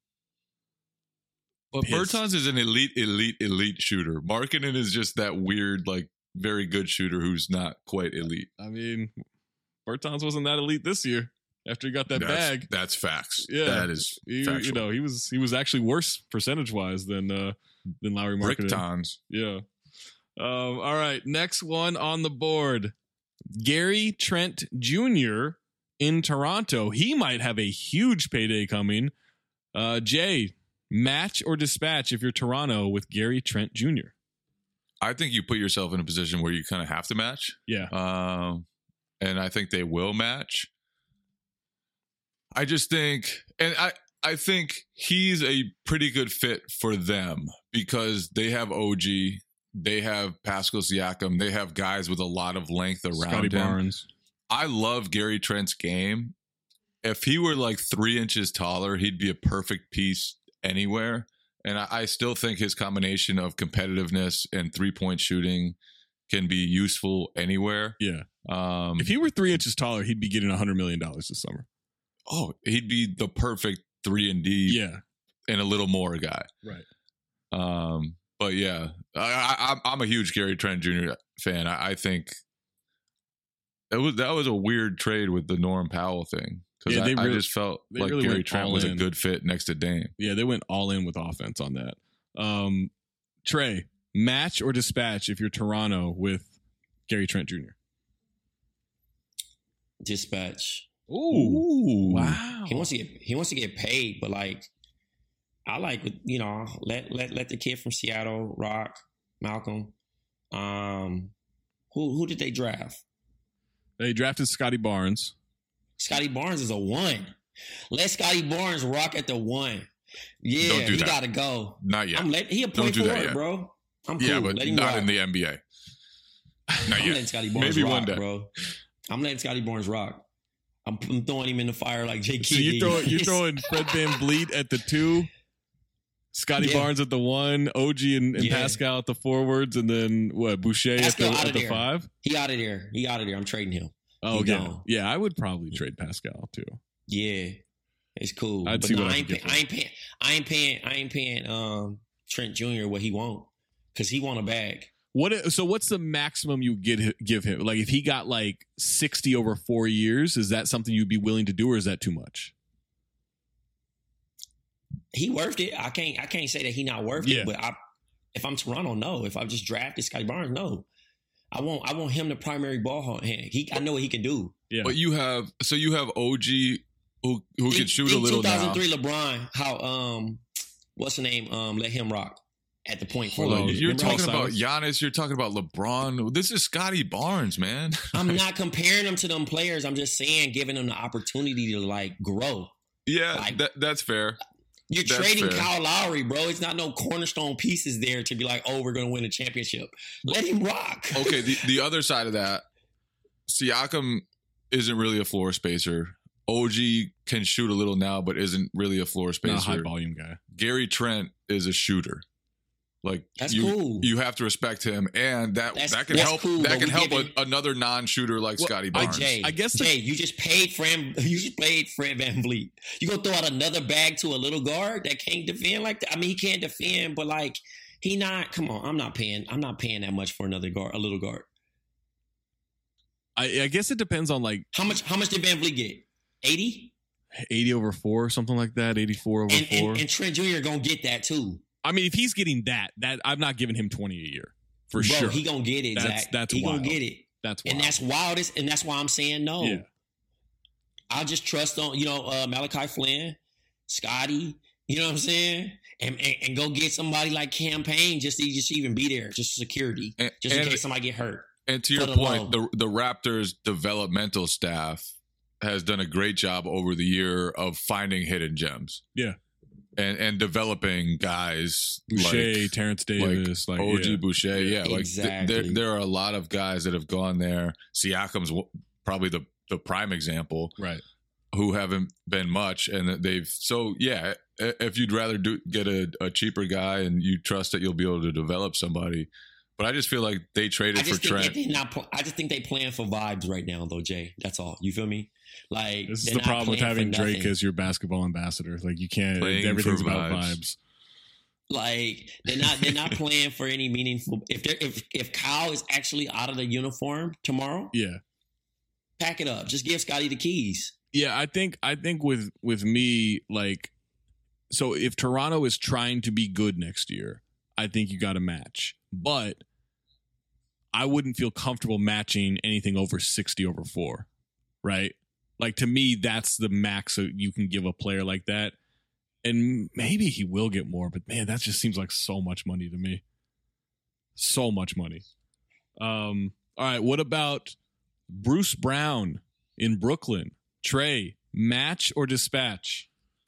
But pissed. Bertans is an elite, elite, elite shooter. Markkanen is just that weird, like very good shooter who's not quite elite. I mean, Bertans wasn't that elite this year after he got that that's, bag. That's facts. Yeah, that is he, factual. You know, he was he was actually worse percentage wise than uh, than Lauri Markkanen. Bertans. Yeah. Um, all right, next one on the board. Gary Trent Junior in Toronto. He might have a huge payday coming. Uh, Jay, match or dispatch if you're Toronto with Gary Trent Junior? I think you put yourself in a position where you kind of have to match. Yeah. Um, and I think they will match. I just think, and I, I think he's a pretty good fit for them because they have O G. They have Pascal Siakam. They have guys with a lot of length around Scotty him. Barnes. I love Gary Trent's game. If he were like three inches taller, he'd be a perfect piece anywhere. And I, I still think his combination of competitiveness and three-point shooting can be useful anywhere. Yeah. Um, if he were three inches taller, he'd be getting one hundred million dollars this summer. Oh, he'd be the perfect three and D yeah. and a little more guy. Right. Um, But yeah, I, I, I'm a huge Gary Trent Junior fan. I, I think that was that was a weird trade with the Norm Powell thing because yeah, I, really, I just felt like really Gary Trent was in. a good fit next to Dame. Yeah, they went all in with offense on that. Um, Trey, match or dispatch if you're Toronto with Gary Trent Junior? Dispatch. Ooh, Ooh. Wow. He wants to get he wants to get paid, but like. I like, you know, let let let the kid from Seattle rock, Malcolm. Um, who who did they draft? They drafted Scotty Barnes. Scotty Barnes is a one. Let Scotty Barnes rock at the one. Yeah, Don't do he that. gotta go. Not yet. I'm let, he a point forward, bro. I'm cool. Yeah, but let him not rock. in the N B A. Not I'm yet. letting Scotty Barnes Maybe rock, one day, bro. I'm letting Scotty Barnes rock. I'm, I'm throwing him in the fire like J K. So you throw you throwing Fred VanVleet at the two. Scotty yeah. Barnes at the one, O G and, and yeah. Pascal at the forwards, and then what? Boucher Pascal at the, at the five. He out of there. He out of there. I'm trading him. Oh he yeah, gone. yeah. I would probably trade Pascal too. Yeah, it's cool. I'd but see no, what I, I, ain't pay, I ain't paying. I ain't paying. I ain't paying. Um, Trent Junior what he want because he want a bag. What? So what's the maximum you get give him? Like if he got like sixty over four years, is that something you'd be willing to do, or is that too much? He worth it. I can't. I can't say that he not worth yeah. it. But I, if I'm Toronto, no. If I just drafted Scotty Barnes, no. I want. I want him the primary ball hand. He. I know what he can do. Yeah. But you have. So you have O G who who in, can shoot in a little two thousand three now. LeBron. How um, what's the name? Um, let him rock. at the point for Hold on, Logan. you're Remember talking how- about Giannis. You're talking about LeBron. This is Scotty Barnes, man. I'm not comparing them to them players. I'm just saying, giving them the opportunity to like grow. Yeah, Like- that, that's fair. You're That's trading fair. Kyle Lowry, bro. It's not no cornerstone pieces there to be like, oh, we're going to win a championship. Let him rock. Okay, the, the other side of that, Siakam isn't really a floor spacer. O G can shoot a little now, but isn't really a floor spacer. Not a high volume guy. Gary Trent is a shooter. Like That's you, cool. you have to respect him, and that That's- that can that's help. cool, that but can we help giving- a, another non-shooter like Well, Scotty Hey, Barnes. Jay, I guess the- Jay, you just paid Fran. You just paid Fred Van Vliet. You gonna throw out another bag to a little guard that can't defend like that? I mean, he can't defend, but like he not. Come on, I'm not paying. I'm not paying that much for another guard, a little guard. I, I guess it depends on like How much? How much did Van Vliet get? eighty. eighty over four, something like that. eighty-four over And, four. and, and Trent Junior gonna get that too. I mean, if he's getting that, that I'm not giving him twenty a year for Bro, sure. he gonna get it. That's Zach. that's he wild. gonna get it. That's wild. And that's wildest, and that's why I'm saying no. Yeah. I'll just trust on, you know, uh, Malachi Flynn, Scotty, you know what I'm saying? And, and, and go get somebody like Campaign just to just even be there, just security, And- just in and- case somebody get hurt. And to your For the point, low. the the Raptors developmental staff has done a great job over the year of finding hidden gems. Yeah. And and developing guys Boucher, like Terrence Davis, like, O G yeah. Boucher, yeah, like th- Exactly. there there are a lot of guys that have gone there. Siakam's w- probably the the prime example, Right. who haven't been much, and that they've so yeah. i- If you'd rather do get a, a cheaper guy and you trust that you'll be able to develop somebody, but I just feel like they I traded for just think Trent. that they not. pl- I just think they playing for vibes right now, though, Jay. That's all. You feel me? Like This is they're the not problem with playing for having Drake nothing. as your basketball ambassador. Like you can't. Playing Everything's for about vibes. vibes. Like they're not. They're not playing for any meaningful. If they're if if Kyle is actually out of the uniform tomorrow, Yeah. pack it up. Just give Scotty the keys. Yeah, I think I think with with me, like, so if Toronto is trying to be good next year, I think you got to match. But I wouldn't feel comfortable matching anything over sixty over four, right? Like to me, that's the max that you can give a player like that. And maybe he will get more, but man, that just seems like so much money to me. So much money. Um, all right, what about Bruce Brown in Brooklyn? Trey, match or dispatch?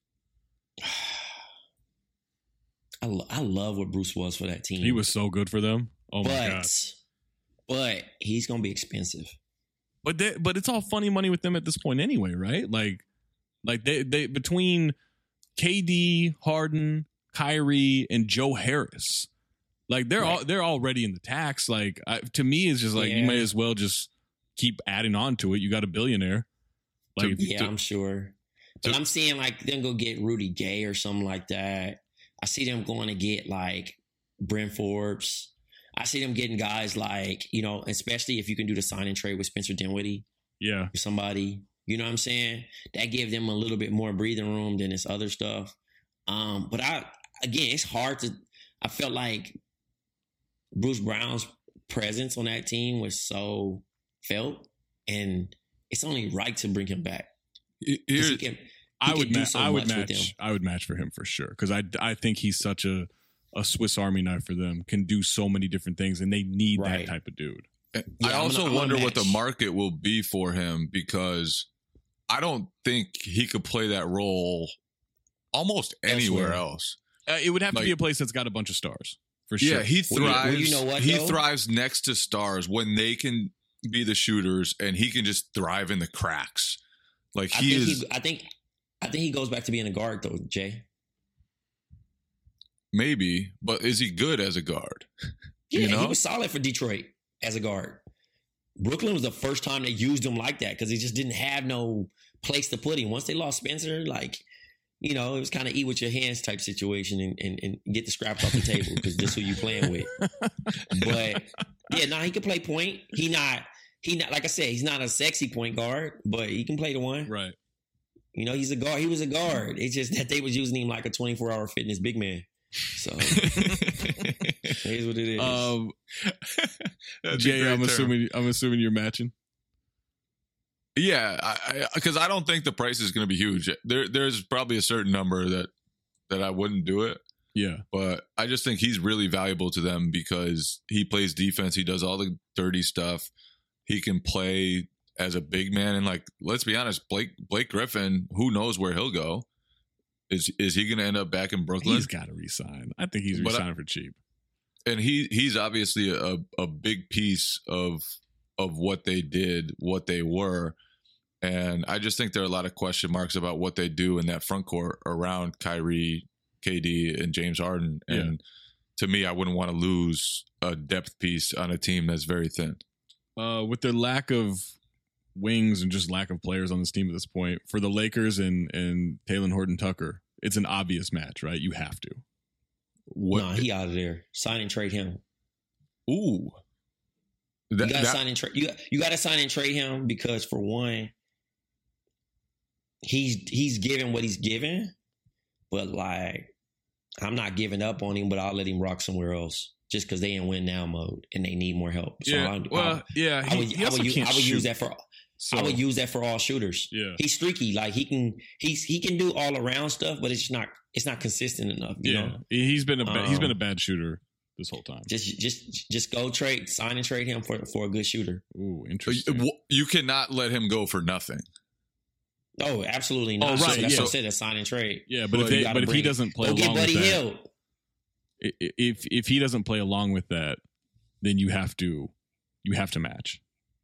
I, lo- I love what Bruce was for that team. He was so good for them. Oh my but, god! but he's gonna be expensive. But they, but it's all funny money with them at this point anyway, right? Like, like they they between K D, Harden, Kyrie, and Joe Harris, like they're Right. all they're already in the tax. Like I, to me, it's just like you Yeah. may as well just keep adding on to it. You got a billionaire. Like Yeah, I'm sure. But I'm seeing like them go get Rudy Gay or something like that. I see them going to get like Brent Forbes. I see them getting guys like, you know, especially if you can do the sign and trade with Spencer Dinwiddie yeah, or somebody, you know what I'm saying? That gives them a little bit more breathing room than this other stuff. Um, but I, again, it's hard to, I felt like Bruce Brown's presence on that team was so felt, and it's only right to bring him back. 'Cause Here- he can- I can would do ma- so I would much with match. him. I would match for him for sure because I I think he's such a a Swiss Army knife for them. Can do so many different things, and they need Right. that type of dude. I Yeah, I'm also gonna- I'm gonna wonder what the match. market will be for him because I don't think he could play that role almost anywhere Elsewhere. else. Uh, it would have Like- to be a place that's got a bunch of stars for sure. Yeah, he Well, you- thrives. well, you know what, he though? thrives next to stars when they can be the shooters, and he can just thrive in the cracks. Like I he think is he, I think I think he goes back to being a guard though, Jay. maybe, but is he good as a guard? Yeah, You know? he was solid for Detroit as a guard. Brooklyn was the first time they used him like that because he just didn't have no place to put him. Once they lost Spencer, like, you know, it was kind of eat with your hands type situation and, and, and get the scraps off the table because this who you playing with. But yeah, nah, he can play point. He not he not like I said, he's not a sexy point guard, but he can play the one. Right. You know, he's a guard. He was a guard. It's just that they was using him like a twenty-four hour fitness big man. So here's what it is. Um, That's a Jay, great I'm term. assuming I'm assuming you're matching. Yeah, because I, I, I don't think the price is going to be huge. There, there's probably a certain number that that I wouldn't do it. Yeah. But I just think he's really valuable to them because he plays defense. He does all the dirty stuff. He can play as a big man. And, like, let's be honest, Blake Blake Griffin, who knows where he'll go? Is is he going to end up back in Brooklyn? He's got to resign. I think he's resigning for cheap. And he he's obviously a, a big piece of of what they did, what they were. And I just think there are a lot of question marks about what they do in that front court around Kyrie, K D, and James Harden. And yeah. to me, I wouldn't want to lose a depth piece on a team that's very thin. Uh, with their lack of wings and just lack of players on this team at this point, for the Lakers and, and Talen Horton-Tucker, it's an obvious match, right? You have to. What? No, he out of there. Sign and trade him. Ooh. That, you got to sign and trade. You, you got to sign and trade him because, for one, he's he's giving what he's giving, but like I'm not giving up on him, but I'll let him rock somewhere else just because they in win now mode and they need more help. So yeah, I, well, I, yeah, he, I would, he I would, use, I would use that for. So, I would use that for all shooters. Yeah, he's streaky. Like he can, he's he can do all around stuff, but it's not it's not consistent enough. You yeah, know? he's been a ba- um, he's been a bad shooter this whole time. Just just just go trade, sign and trade him for for a good shooter. Ooh, interesting. You cannot let him go for nothing. Oh, absolutely not. Oh, right. So that's yeah. what I said. A sign and trade. Yeah, but if they, but if he doesn't play go along get Buddy with that, Hield. if if he doesn't play along with that, then you have to you have to match.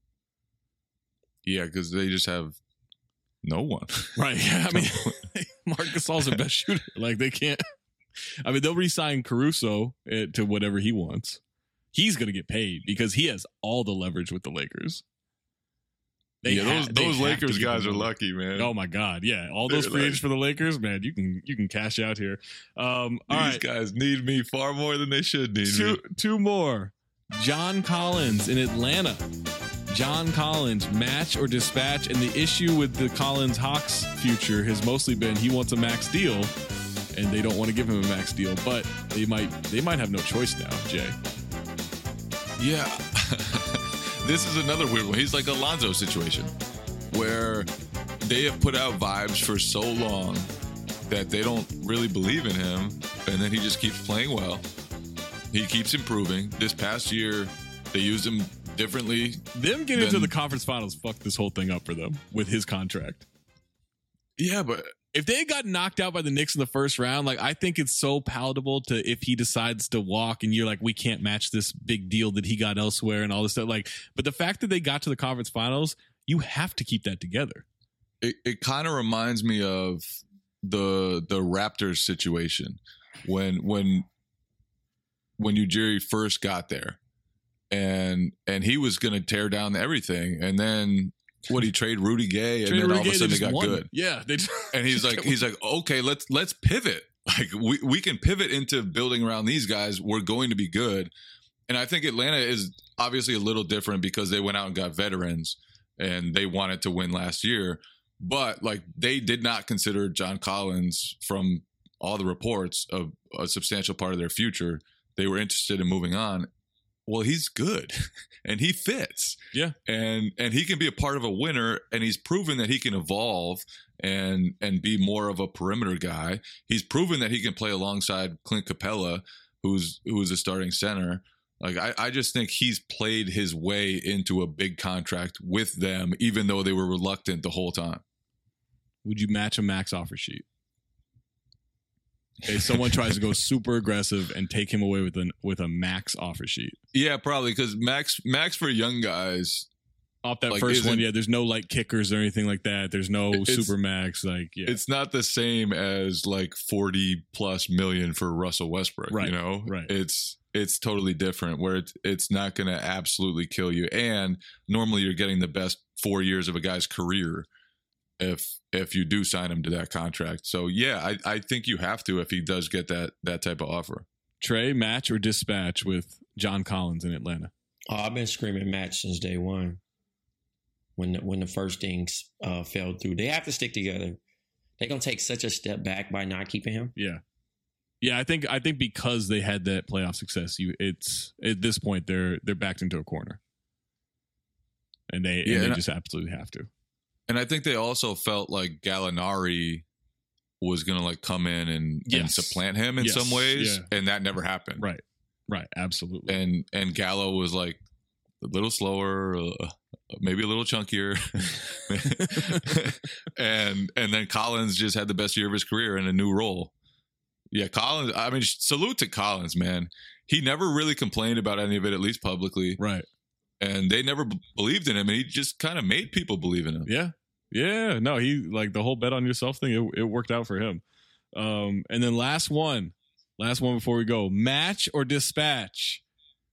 Yeah, because they just have no one. Right. Yeah, I mean, Marc Gasol's their best shooter. Like they can't. I mean, they'll re-sign Caruso to whatever he wants. He's going to get paid because he has all the leverage with the Lakers. They yeah, those, those Lakers guys are lucky, man. Oh my God, yeah, all those They're free agents like, for the Lakers, man. You can you can cash out here. Um, all these right. guys need me far more than they should need two, me. Two more. John Collins in Atlanta. John Collins, match or dispatch, and the issue with the Collins Hawks future has mostly been he wants a max deal, and they don't want to give him a max deal, but they might they might have no choice now. Jay. Yeah. This is another weird one. He's like a Lonzo situation where they have put out vibes for so long that they don't really believe in him. And then he just keeps playing well. He keeps improving. This past year, they used him differently. Them getting into the conference finals fucked this whole thing up for them with his contract. Yeah, but if they got knocked out by the Knicks in the first round, like I think it's so palatable to if he decides to walk and you're like, we can't match this big deal that he got elsewhere and all this stuff. Like, but the fact that they got to the conference finals, you have to keep that together. It it kind of reminds me of the the Raptors situation when when when Ujiri first got there, and and he was going to tear down everything, and then. What he trade Rudy Gay, and then Rudy all of a Gay, sudden they they got won. good. Yeah, they just, and he's like, he's like, okay, let's let's pivot. Like we we can pivot into building around these guys. We're going to be good. And I think Atlanta is obviously a little different because they went out and got veterans, and they wanted to win last year. But like they did not consider John Collins, from all the reports, of a substantial part of their future. They were interested in moving on. Well, he's good and he fits. Yeah. And and he can be a part of a winner, and he's proven that he can evolve and and be more of a perimeter guy. He's proven that he can play alongside Clint Capella, who's who's a starting center. Like I, I just think he's played his way into a big contract with them, even though they were reluctant the whole time. Would you match a max offer sheet? Okay, someone tries to go super aggressive and take him away with an with a max offer sheet. Yeah, probably because max max for young guys off that like, first one. Yeah, there's no like kickers or anything like that. There's no super max. Like, yeah, it's not the same as like forty plus million for Russell Westbrook. Right, you know, right. It's it's totally different where it's it's not going to absolutely kill you. And normally you're getting the best four years of a guy's career if if you do sign him to that contract. So yeah, I, I think you have to if he does get that that type of offer. Trey, match or dispatch with John Collins in Atlanta? Oh, I've been screaming match since day one. When the, when the first things uh, fell through, they have to stick together. They're gonna take such a step back by not keeping him. Yeah, yeah. I think I think because they had that playoff success, you it's at this point they're they're backed into a corner, and they yeah, and they and just I, absolutely have to. And I think they also felt like Gallinari was going to like come in and, Yes. and supplant him in Yes. some ways. Yeah. And that never happened. Right. Right. Absolutely. And, and Gallo was like a little slower, uh, maybe a little chunkier. and, and then Collins just had the best year of his career in a new role. Yeah. Collins, I mean, salute to Collins, man. He never really complained about any of it, at least publicly. Right. And they never b- believed in him. And he just kind of made people believe in him. Yeah. Yeah. No, he like the whole bet on yourself thing. It, it worked out for him. Um, and then last one, last one before we go, match or dispatch.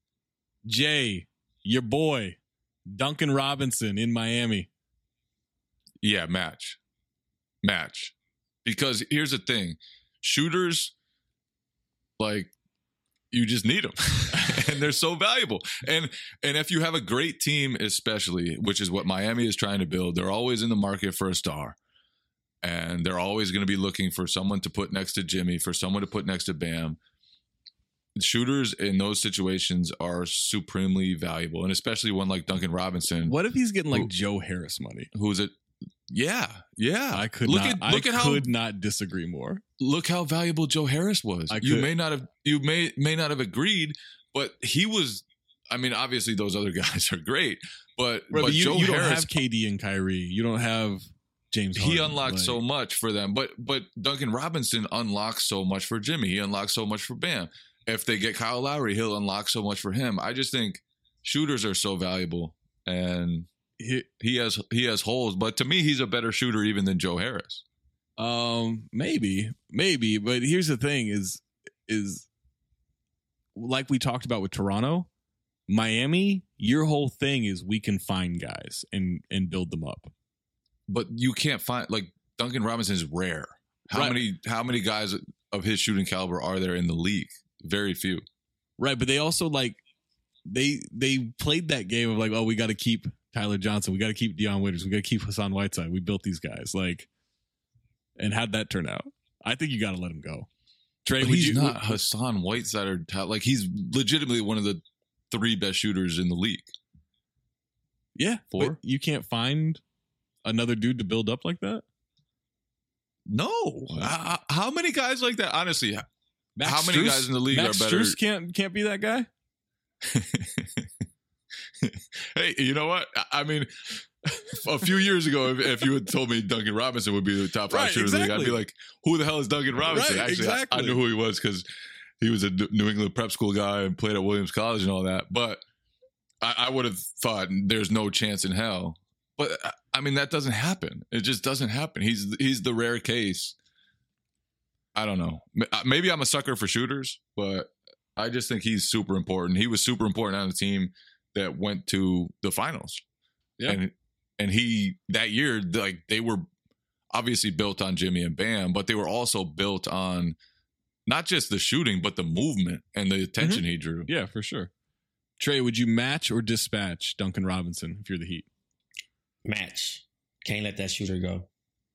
Jay, your boy, Duncan Robinson in Miami. Yeah, match. Match. Because here's the thing. Shooters, like, you just need them. And they're so valuable. And and if you have a great team, especially, which is what Miami is trying to build, they're always in the market for a star. And they're always going to be looking for someone to put next to Jimmy, for someone to put next to Bam. Shooters in those situations are supremely valuable. And especially one like Duncan Robinson. What if he's getting like who, Joe Harris money? Who's it? Yeah, yeah. I could look not, at look I at how could not disagree more. Look how valuable Joe Harris was. I you could. may not have you may may not have agreed, but he was. I mean, obviously those other guys are great, but Right, but but you, Joe you don't Harris, have K D and Kyrie. You don't have James Harden. he unlocked like, so much for them. But but Duncan Robinson unlocks so much for Jimmy. He unlocks so much for Bam. If they get Kyle Lowry, he'll unlock so much for him. I just think shooters are so valuable, and he, he has he has holes. But to me, he's a better shooter even than Joe Harris. Um, maybe, maybe, but here's the thing: is is like we talked about with Toronto, Miami. Your whole thing is we can find guys and and build them up. But you can't find like Duncan Robinson is rare. How Right. many how many guys of his shooting caliber are there in the league? Very few. Right, but they also like they they played that game of like, oh, we got to keep Tyler Johnson, we got to keep Deion Waiters, we got to keep Hassan Whiteside. We built these guys, like, and how'd that turn out? I think you got to let him go. Trey, But would he's you? not Hassan Whiteside or Ty- like he's legitimately one of the three best shooters in the league. Yeah, Four? but you can't find another dude to build up like that. No, how, how many guys like that? Honestly, Max how many Strus- guys in the league Max are better? Strus can't can't be that guy. Hey, you know what? I- I mean, a few years ago, if, if you had told me Duncan Robinson would be the top five Right, shooter in the league, I'd exactly. be like, who the hell is Duncan Robinson? Right, Actually, I- I, exactly. knew who he was because he was a New England prep school guy and played at Williams College and all that. But I, I would have thought there's no chance in hell. But I- I mean, that doesn't happen. It just doesn't happen. He's he's the rare case. I don't know. Maybe I'm a sucker for shooters, but I just think he's super important. He was super important on a team that went to the finals. Yeah. And and he that year, like they were obviously built on Jimmy and Bam, but they were also built on not just the shooting, but the movement and the attention Mhm. he drew. Yeah, for sure. Trey, would you match or dispatch Duncan Robinson if you're the Heat? Match. Can't let that shooter go.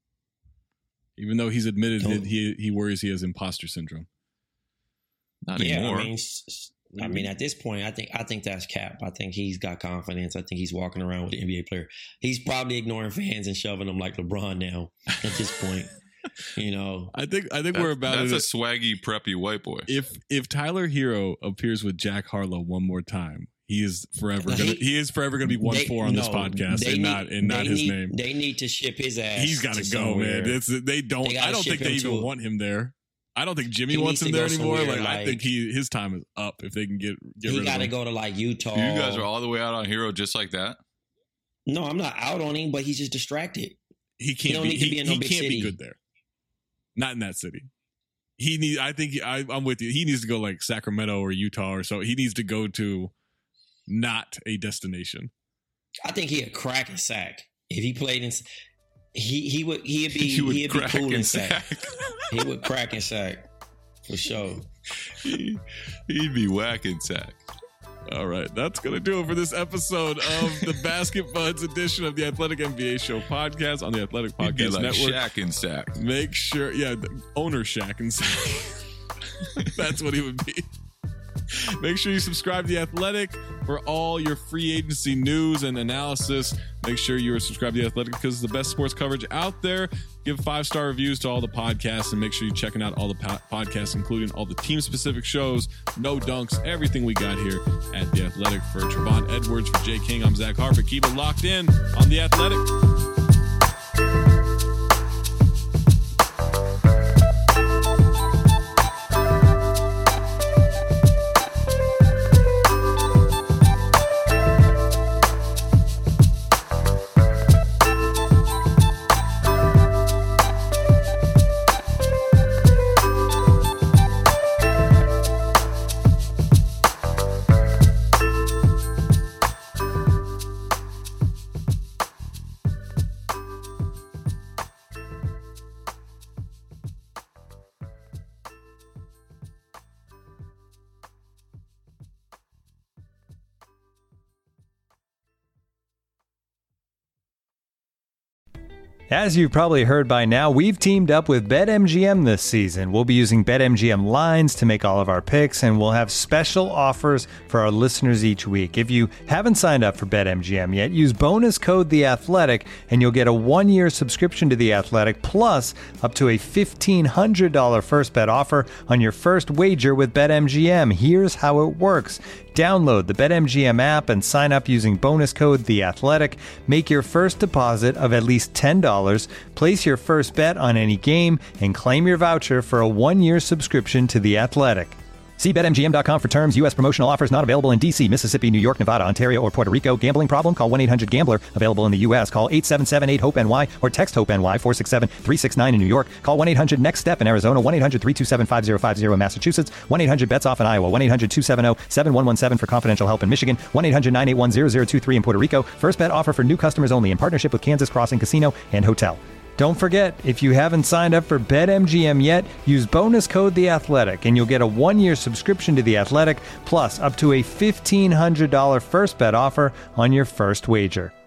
Even though he's admitted Don't- that he he worries he has imposter syndrome. Not yeah, anymore. I mean, s- s- I mean, at this point, I think I think that's cap. I think he's got confidence. I think he's walking around with an N B A player. He's probably ignoring fans and shoving them like LeBron now. At this point, you know, I think I think That- we're about that's it. a swaggy, preppy white boy. if if Tyler Hero appears with Jack Harlow one more time, he is forever gonna He- he is forever gonna be one they- four on this no, podcast they and need- not and not they his need- name. They need to ship his ass. He's got to to go, man. somewhere. It's, they don't. They gotta I don't ship think they him even to a- want him there. I don't think Jimmy He wants needs him to there go anymore. somewhere, Like, I like- think he his time is up if they can get get He rid got of to him. go to like Utah. You guys are all the way out on Hero just like that? No, I'm not out on him, but he's just distracted. He can't don't be. need to He, be in no he big can't be city. good there. Not in that city. He need. I think I, I'm with you. He needs to go like Sacramento or Utah or so. He needs to go to not a destination. I think he'd crack and sack if he played in. He he would he'd be He would he'd be crack cool and and sack. sack. He would crack and sack for sure. he, he'd be whacking sack. All right, that's going to do it for this episode of the Basket Buds edition of the Athletic N B A Show podcast on the Athletic He'd be Podcast like Network. Shaq and sack. Make sure, yeah, the owner Shaq and Sack. That's what he would be. Make sure you subscribe to The Athletic for all your free agency news and analysis. Make sure you are subscribed to The Athletic because it's the best sports coverage out there. Give five-star reviews to all the podcasts, and make sure you're checking out all the po- podcasts, including all the team-specific shows, no dunks, everything we got here at The Athletic. For Trevon Edwards, for Jay King, I'm Zach Harper. Keep it locked in on The Athletic. As you've probably heard by now, we've teamed up with BetMGM this season. We'll be using BetMGM lines to make all of our picks, and we'll have special offers for our listeners each week. If you haven't signed up for BetMGM yet, use bonus code The Athletic, and you'll get a one-year subscription to The Athletic, plus up to a fifteen hundred dollars first bet offer on your first wager with BetMGM. Here's how it works. Download the BetMGM app and sign up using bonus code The Athletic. Make your first deposit of at least ten dollars, place your first bet on any game, and claim your voucher for a one-year subscription to The Athletic. See Bet M G M dot com for terms. U S promotional offers not available in D C, Mississippi, New York, Nevada, Ontario, or Puerto Rico. Gambling problem? Call one eight hundred gambler. Available in the U S. Call eight seven seven eight hope N Y or text HOPE-NY four six seven three six nine in New York. Call one eight hundred next step in Arizona. one eight hundred three two seven five zero five zero in Massachusetts. one eight hundred bets off in Iowa. one eight hundred two seven zero seven one one seven for confidential help in Michigan. one eight hundred nine eight one zero zero two three in Puerto Rico. First bet offer for new customers only in partnership with Kansas Crossing Casino and Hotel. Don't forget, if you haven't signed up for BetMGM yet, use bonus code The Athletic, and you'll get a one-year subscription to The Athletic, plus up to a fifteen hundred dollars first bet offer on your first wager.